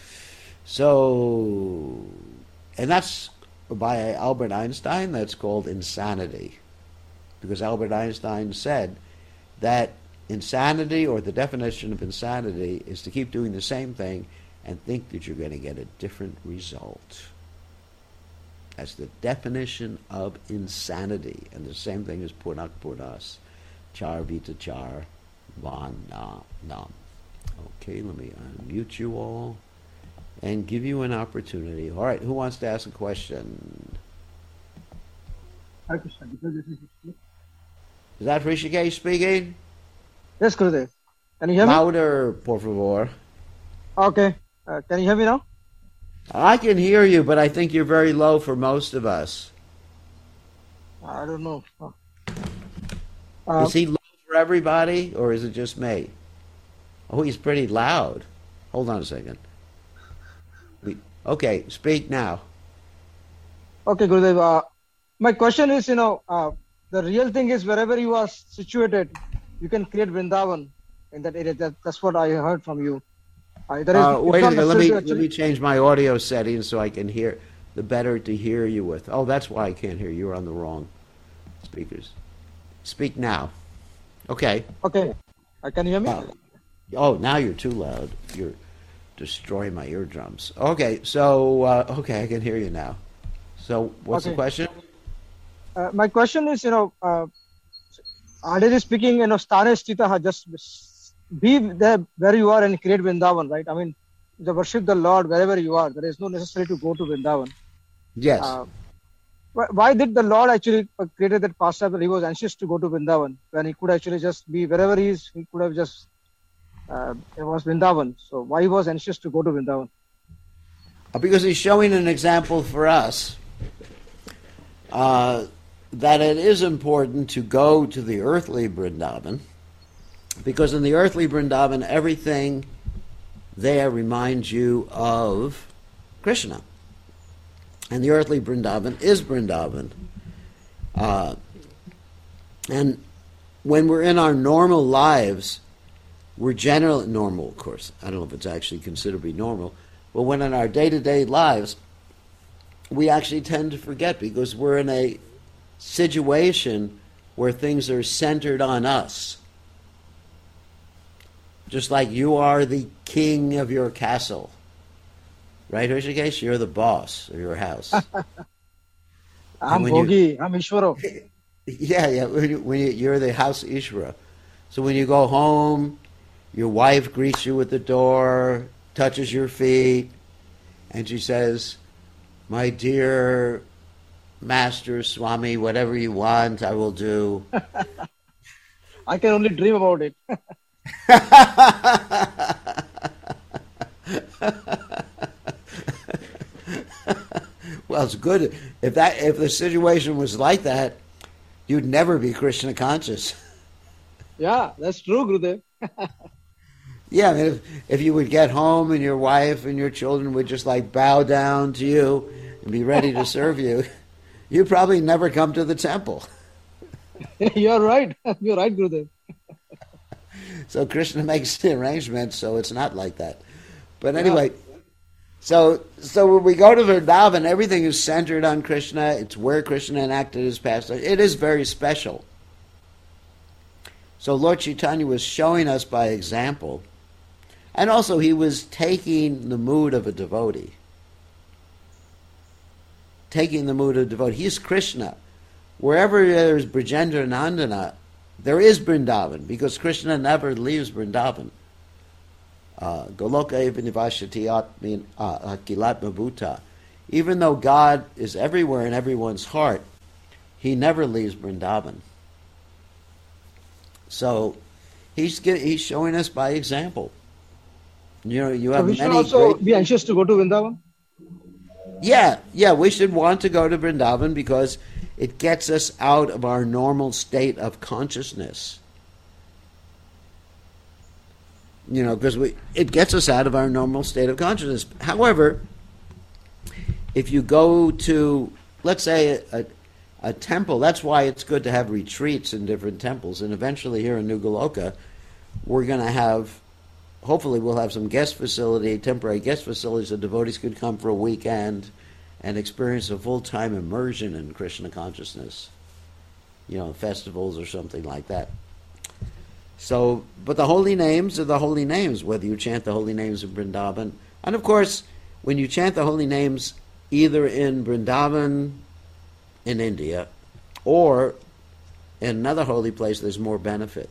So, and that's by Albert Einstein, that's called insanity. Because Albert Einstein said that insanity, or the definition of insanity, is to keep doing the same thing and think that you're going to get a different result. That's the definition of insanity. And the same thing as punak punas, char vita char vananam. Okay, let me unmute you all and give you an opportunity. All right, who wants to ask a question? Hi, Krishna. This is Rishikesh. Is that Rishikesh speaking? Yes, Gurudev. Can you hear me? Louder, por favor. Okay. Can you hear me now? I can hear you, but I think you're very low for most of us. I don't know. Is he low for everybody, or is it just me? Oh, he's pretty loud. Hold on a second. Okay, speak now. Okay, Gurudev. My question is, the real thing is wherever you are situated, you can create Vrindavan in that area. That's what I heard from you. Wait a minute, let me change my audio settings so I can hear, the better to hear you with. Oh, that's why I can't hear you. You're on the wrong speakers. Speak now. Okay. Okay. Can you hear me? Now you're too loud. You're destroying my eardrums. Okay, so, I can hear you now. So, what's the question? My question is, ideally speaking, Sthane Sthitaha, just be there where you are and create Vrindavan, right? I mean, worship the Lord wherever you are. There is no necessity to go to Vrindavan. Yes. Why did the Lord actually created that pastime that he was anxious to go to Vrindavan when he could actually just be wherever he is? He could have just it was Vrindavan. So why he was anxious to go to Vrindavan? Because he's showing an example for us that it is important to go to the earthly Vrindavan, because in the earthly Vrindavan, everything there reminds you of Krishna. And the earthly Vrindavan is Vrindavan. And when we're in our normal lives, we're generally normal, of course. I don't know if it's actually considered to be normal. But when in our day-to-day lives, we actually tend to forget because we're in a situation where things are centered on us. Just like you are the king of your castle. Right, Rishikesh? You're the boss of your house. And I'm Bhogi, I'm Ishwaro. yeah, you're the house Ishvara. So when you go home, your wife greets you at the door, touches your feet, and she says, "My dear Master, Swami, whatever you want, I will do." I can only dream about it. Well, it's good. If the situation was like that, you'd never be Krishna conscious. Yeah, that's true, Gurudev. Yeah, I mean, if you would get home and your wife and your children would just like bow down to you and be ready to serve you, you'd probably never come to the temple. You're right. You're right, Gurudev. So Krishna makes the arrangements so it's not like that. But anyway, so when we go to Vrindavan, everything is centered on Krishna. It's where Krishna enacted his pastime. It is very special. So Lord Chaitanya was showing us by example, and also he was taking the mood of a devotee. Taking the mood of a devotee. He's Krishna. Wherever there is Brajendra Nandana, there is Vrindavan, because Krishna never leaves Vrindavan. Goloka eva nivashati akilatma bhuta. Even though God is everywhere in everyone's heart, he never leaves Vrindavan. So he's showing us by example. You know, you have we should many also great... be anxious to go to Vrindavan? Yeah, we should want to go to Vrindavan because it gets us out of our normal state of consciousness. You know, because it gets us out of our normal state of consciousness. However, if you go to, let's say, a temple, that's why it's good to have retreats in different temples. And eventually here in New Goloka, we're going to have, hopefully we'll have some temporary guest facilities so devotees could come for a weekend and experience a full-time immersion in Krishna consciousness. You know, festivals or something like that. So, but the holy names are the holy names, whether you chant the holy names in Vrindavan. And of course, when you chant the holy names either in Vrindavan in India or in another holy place, there's more benefit.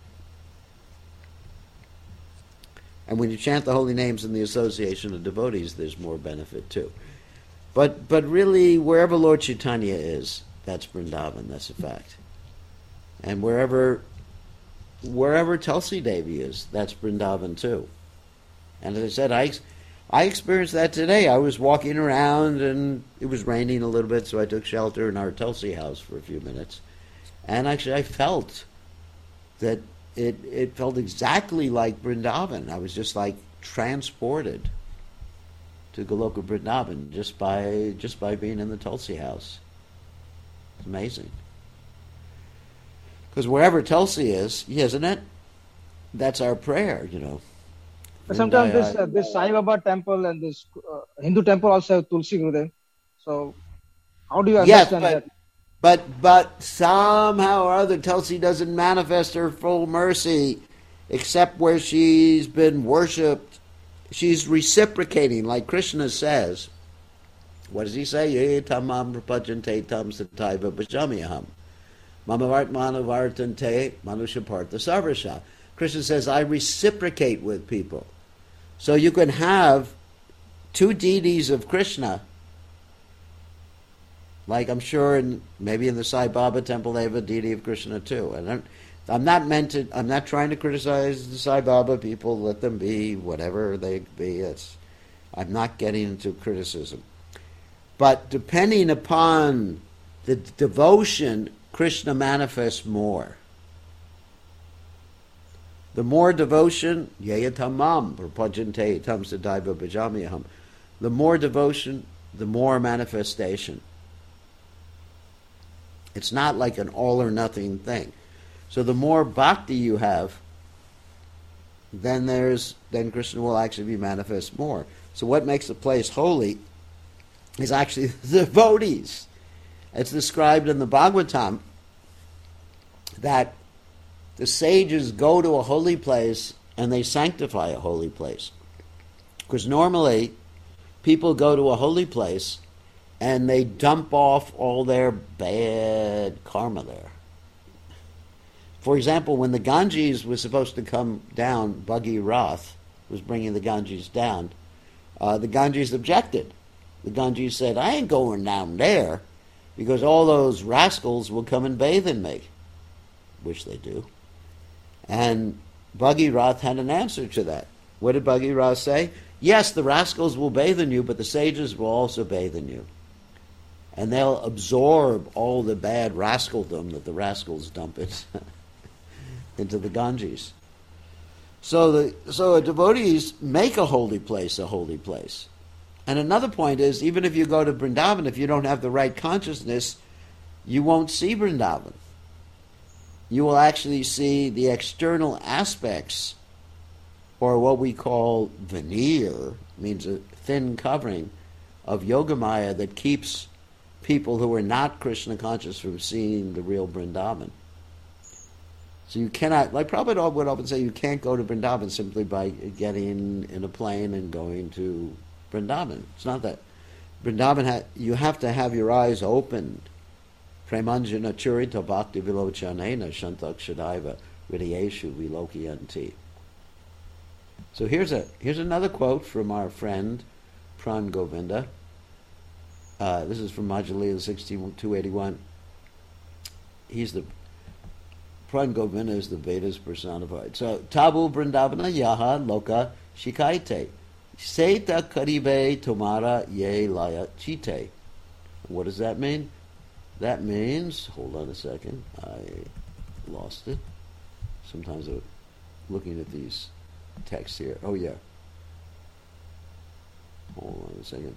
And when you chant the holy names in the association of devotees, there's more benefit too. But really, wherever Lord Chaitanya is, that's Vrindavan, that's a fact. And wherever Tulsi Devi is, that's Vrindavan too. And as I said, I experienced that today. I was walking around and it was raining a little bit, so I took shelter in our Tulsi house for a few minutes. And actually I felt that it felt exactly like Vrindavan. I was just like transported to Goloka Vrindavan just by being in the Tulsi house. It's amazing. Because wherever Tulsi is, isn't it? That's our prayer, you know. But sometimes this Sai Baba temple and this Hindu temple also have Tulsi, Gurudev. So how do you understand that? But somehow or other, Tulsi doesn't manifest her full mercy, except where she's been worshipped. She's reciprocating, like Krishna says. What does he say? Ye tamam prapajante tam sataiva bhajamyaham. Mamavartmana vartante manushapartha sarvasha. Krishna says, I reciprocate with people. So you can have two deities of Krishna, like I'm sure maybe in the Sai Baba temple they have a deity of Krishna too. And I'm not trying to criticize the Sai Baba people. Let them be whatever they be. I'm not getting into criticism. But depending upon the devotion, Krishna manifests more. The more devotion, yayatamam, prapajante tam sadaiva bhajamyaham. The more devotion, the more manifestation. It's not like an all or nothing thing. So the more bhakti you have, then Krishna will actually be manifest more. So what makes a place holy is actually the devotees. It's described in the Bhagavatam that the sages go to a holy place and they sanctify a holy place. Because normally, people go to a holy place and they dump off all their bad karma there. For example, when the Ganges was supposed to come down, Bhagirath was bringing the Ganges down, the Ganges objected. The Ganges said, I ain't going down there because all those rascals will come and bathe in me, which they do. And Bhagirath had an answer to that. What did Bhagirath say? Yes, the rascals will bathe in you, but the sages will also bathe in you. And they'll absorb all the bad rascaldom that the rascals dump it into the Ganges. So devotees make a holy place a holy place. And another point is, even if you go to Vrindavan, if you don't have the right consciousness, you won't see Vrindavan. You will actually see the external aspects, or what we call veneer, means a thin covering of Yogamaya that keeps people who are not Krishna conscious from seeing the real Vrindavan. So you cannot, like Prabhupada would often say, you can't go to Vrindavan simply by getting in a plane and going to Vrindavan. It's not that. Vrindavan, you have to have your eyes opened. Premanjana churita bhakti vilochanena shantak shadaiva vidyeshu vilokyanti. So here's another quote from our friend Pran Govinda. This is from Majjhilila 6281. Pran Govinda is the Vedas personified. So, Tabu Vrindavana Yaha Loka Shikaite. Seta Karibe Tomara Ye Laya Chite. What does that mean? That means, hold on a second, I lost it. Sometimes I'm looking at these texts here. Oh, yeah. Hold on a second.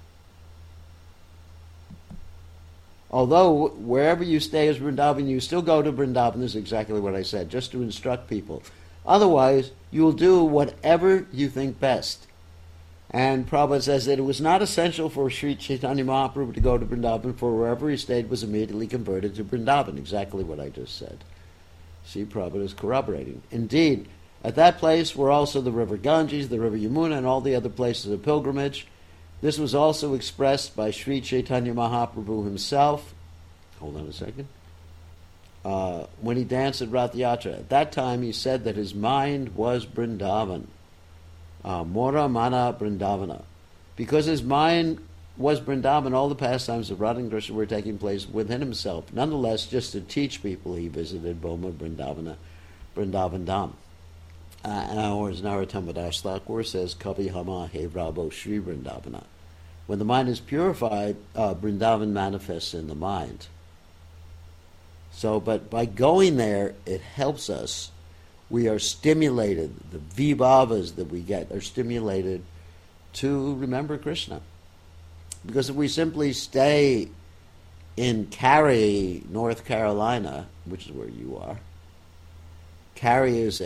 Although wherever you stay is Vrindavan, you still go to Vrindavan. This is exactly what I said, just to instruct people. Otherwise, you will do whatever you think best. And Prabhupada says that it was not essential for Sri Chaitanya Mahaprabhu to go to Vrindavan, for wherever he stayed was immediately converted to Vrindavan. Exactly what I just said. See, Prabhupada is corroborating. Indeed, at that place were also the river Ganges, the river Yamuna, and all the other places of pilgrimage. This was also expressed by Sri Chaitanya Mahaprabhu himself. Hold on a second. When he danced at Rath Yatra. At that time he said that his mind was Vrindavan. Mora Mana Vrindavana. Because his mind was Vrindavan, all the pastimes of Radha and Krishna were taking place within himself. Nonetheless, just to teach people, he visited Boma Vrindavana, Vrindavan Dham. Or as Narottam Das Thakur says, Kavi Hama He Rabo Shri Vrindavana. When the mind is purified, Vrindavan manifests in the mind. So, but by going there, it helps us. We are stimulated. The vibhavas that we get are stimulated to remember Krishna. Because if we simply stay in Cary, North Carolina, which is where you are, Cary is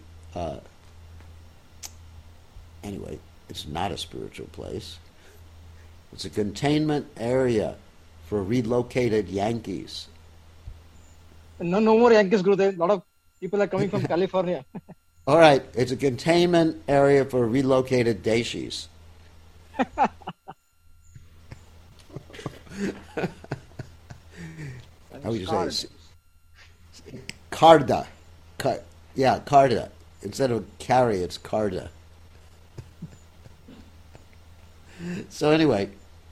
anyway, it's not a spiritual place. It's a containment area for relocated Yankees. No more Yankees, Gurudev. A lot of people are coming from California. All right, it's a containment area for relocated Deshis. How would you say it? Karda. Karda. Instead of Cary, it's Karda. So anyway,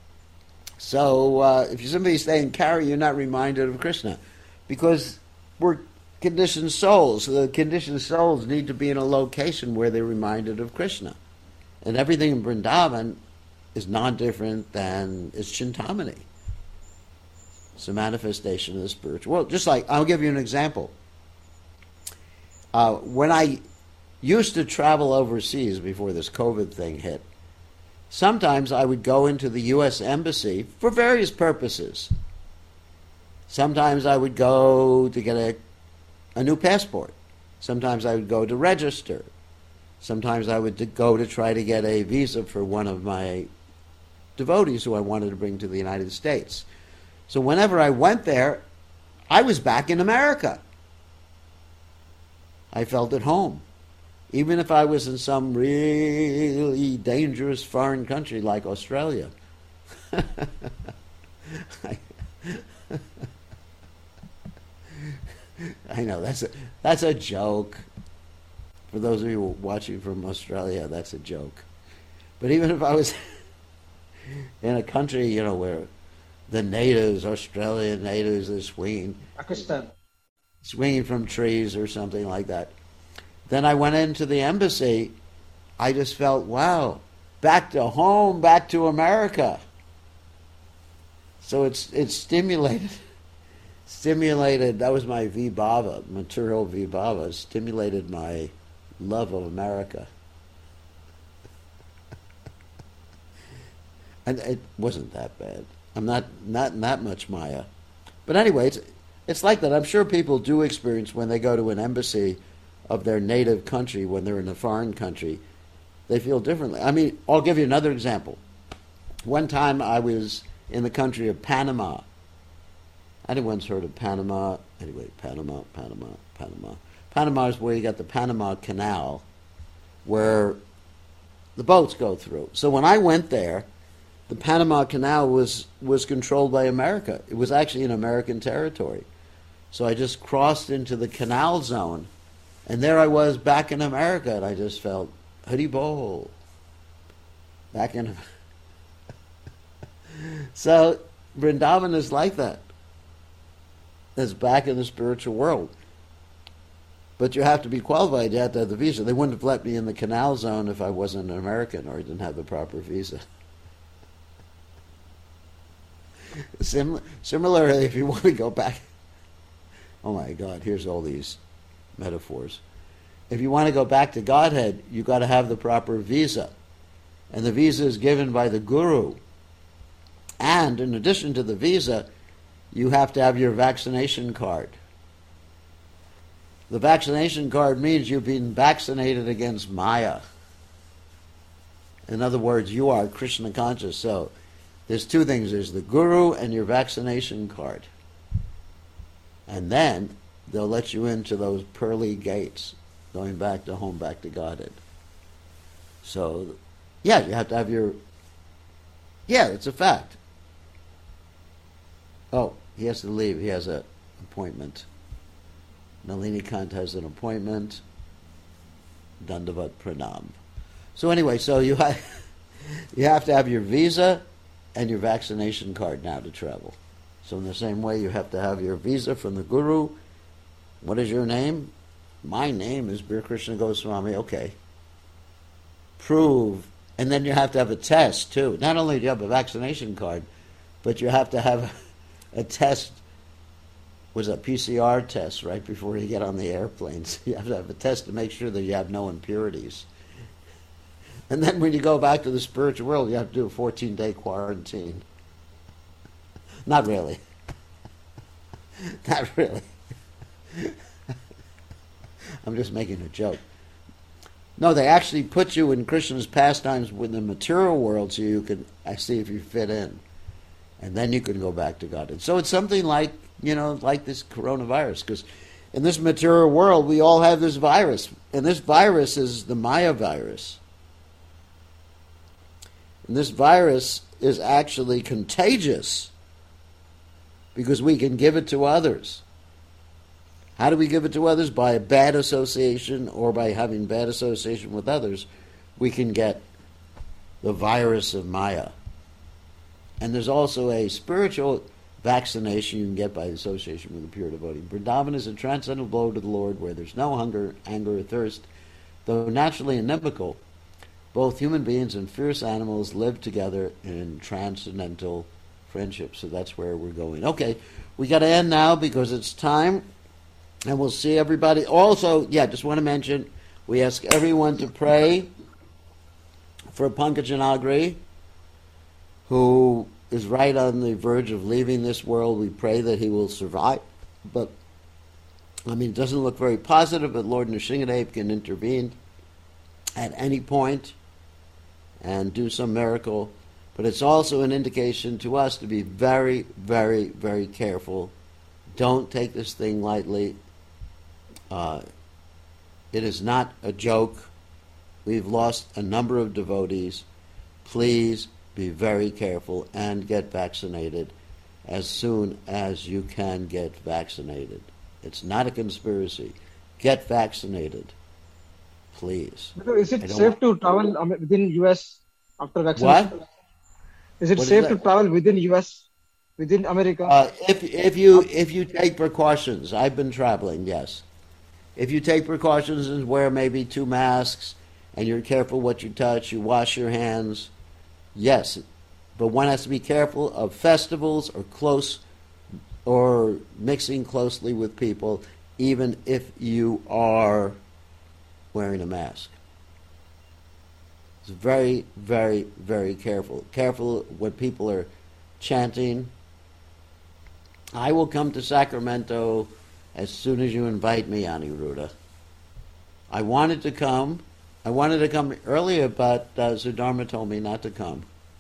if you simply stay in Cary, you're not reminded of Krishna. Because we're conditioned souls. So the conditioned souls need to be in a location where they're reminded of Krishna. And everything in Vrindavan is non-different than its Chintamani. It's a manifestation of the spiritual world. Just like, I'll give you an example. When I used to travel overseas before this COVID thing hit, sometimes I would go into the U.S. Embassy for various purposes. Sometimes I would go to get a new passport. Sometimes I would go to register. Sometimes I would go to try to get a visa for one of my devotees who I wanted to bring to the United States. So whenever I went there, I was back in America. I felt at home. even if I was in some really dangerous foreign country like Australia. I know that's a joke. For those of you watching from Australia, that's a joke. But even if I was in a country, where the natives, Australian natives, are Pakistan. swinging from trees or something like that, then I went into the embassy. I just felt, wow, back to home, back to America. So it's stimulated. That was my vibhava, material vibhava, stimulated my love of America. And it wasn't that bad. I'm not that much Maya. But anyway, it's like that. I'm sure people do experience when they go to an embassy of their native country, when they're in a foreign country, they feel differently. I mean, I'll give you another example. One time I was in the country of Panama. Anyone's heard of Panama? Anyway, Panama. Panama is where you got the Panama Canal, where the boats go through. So when I went there, the Panama Canal was controlled by America. It was actually in American territory. So I just crossed into the canal zone, and there I was back in America, and I just felt, Hari Bol, back in. So Vrindavan is like that. It's back in the spiritual world. But you have to be qualified. You have to have the visa. They wouldn't have let me in the canal zone if I wasn't an American or didn't have the proper visa. Similarly, if you want to go back, oh my God, here's all these metaphors. If you want to go back to Godhead, you've got to have the proper visa. And the visa is given by the Guru. And in addition to the visa, you have to have your vaccination card. The vaccination card means you've been vaccinated against Maya. In other words, you are Krishna conscious. So there's two things. There's the Guru and your vaccination card. And then they'll let you into those pearly gates, going back to home, back to Godhead. So, yeah, you have to have your... Yeah, it's a fact. Oh, he has to leave. He has an appointment. Nalini Kant has an appointment. Dandavat Pranam. So anyway, so you have to have your visa and your vaccination card now to travel. So in the same way, you have to have your visa from the Guru. What is your name? My name is Bir Krishna Goswami. Okay. Prove. And then you have to have a test, too. Not only do you have a vaccination card, but you have to have a test, was a PCR test right before you get on the airplanes. You have to have a test to make sure that you have no impurities. And then when you go back to the spiritual world, you have to do a 14-day quarantine. Not really. Not really. I'm just making a joke. No, they actually put you in Krishna's pastimes with the material world so you can see if you fit in. And then you can go back to God. And so it's something like, like this coronavirus. Because in this material world, we all have this virus. And this virus is the Maya virus. And this virus is actually contagious because we can give it to others. How do we give it to others? By a bad association or by having bad association with others, we can get the virus of Maya. And there's also a spiritual vaccination you can get by association with a pure devotee. Vrindavan is a transcendental abode of the Lord where there's no hunger, anger, or thirst. Though naturally inimical, both human beings and fierce animals live together in transcendental friendship. So that's where we're going. Okay, we got to end now because it's time. And we'll see everybody. Also, just want to mention, we ask everyone to pray for Pankaj Nagri, who is right on the verge of leaving this world. We pray that he will survive. But, it doesn't look very positive, but Lord Nrsingadev can intervene at any point and do some miracle. But it's also an indication to us to be very, very, very careful. Don't take this thing lightly. It is not a joke. We've lost a number of devotees. Please be very careful and get vaccinated as soon as you can get vaccinated. It's not a conspiracy. Get vaccinated, please. Is it safe to travel within US after vaccination? What? Is it What is safe to that? travel within US, within America? If you take precautions, I've been traveling. Yes, if you take precautions and wear maybe 2 masks, and you're careful what you touch, you wash your hands. Yes, but one has to be careful of festivals or mixing closely with people, even if you are wearing a mask. It's very, very, very careful. Careful when people are chanting. I will come to Sacramento as soon as you invite me, Aniruddha. I wanted to come earlier, but Sudharma told me not to come.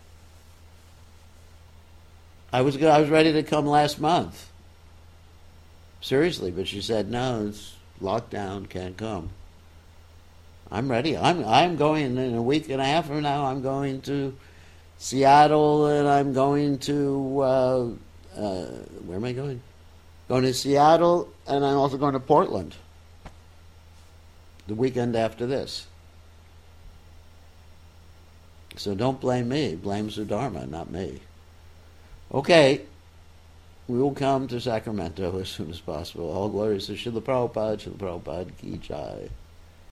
I was ready to come last month. Seriously, but she said, no, it's locked down, can't come. I'm ready. I'm going in a week and a half from now. I'm going to Seattle, and I'm going to where am I going? Going to Seattle, and I'm also going to Portland the weekend after this. So don't blame me. Blame Sudharma, not me. Okay, we will come to Sacramento as soon as possible. All glories to Srila Prabhupada, Srila Prabhupada Ki Jai.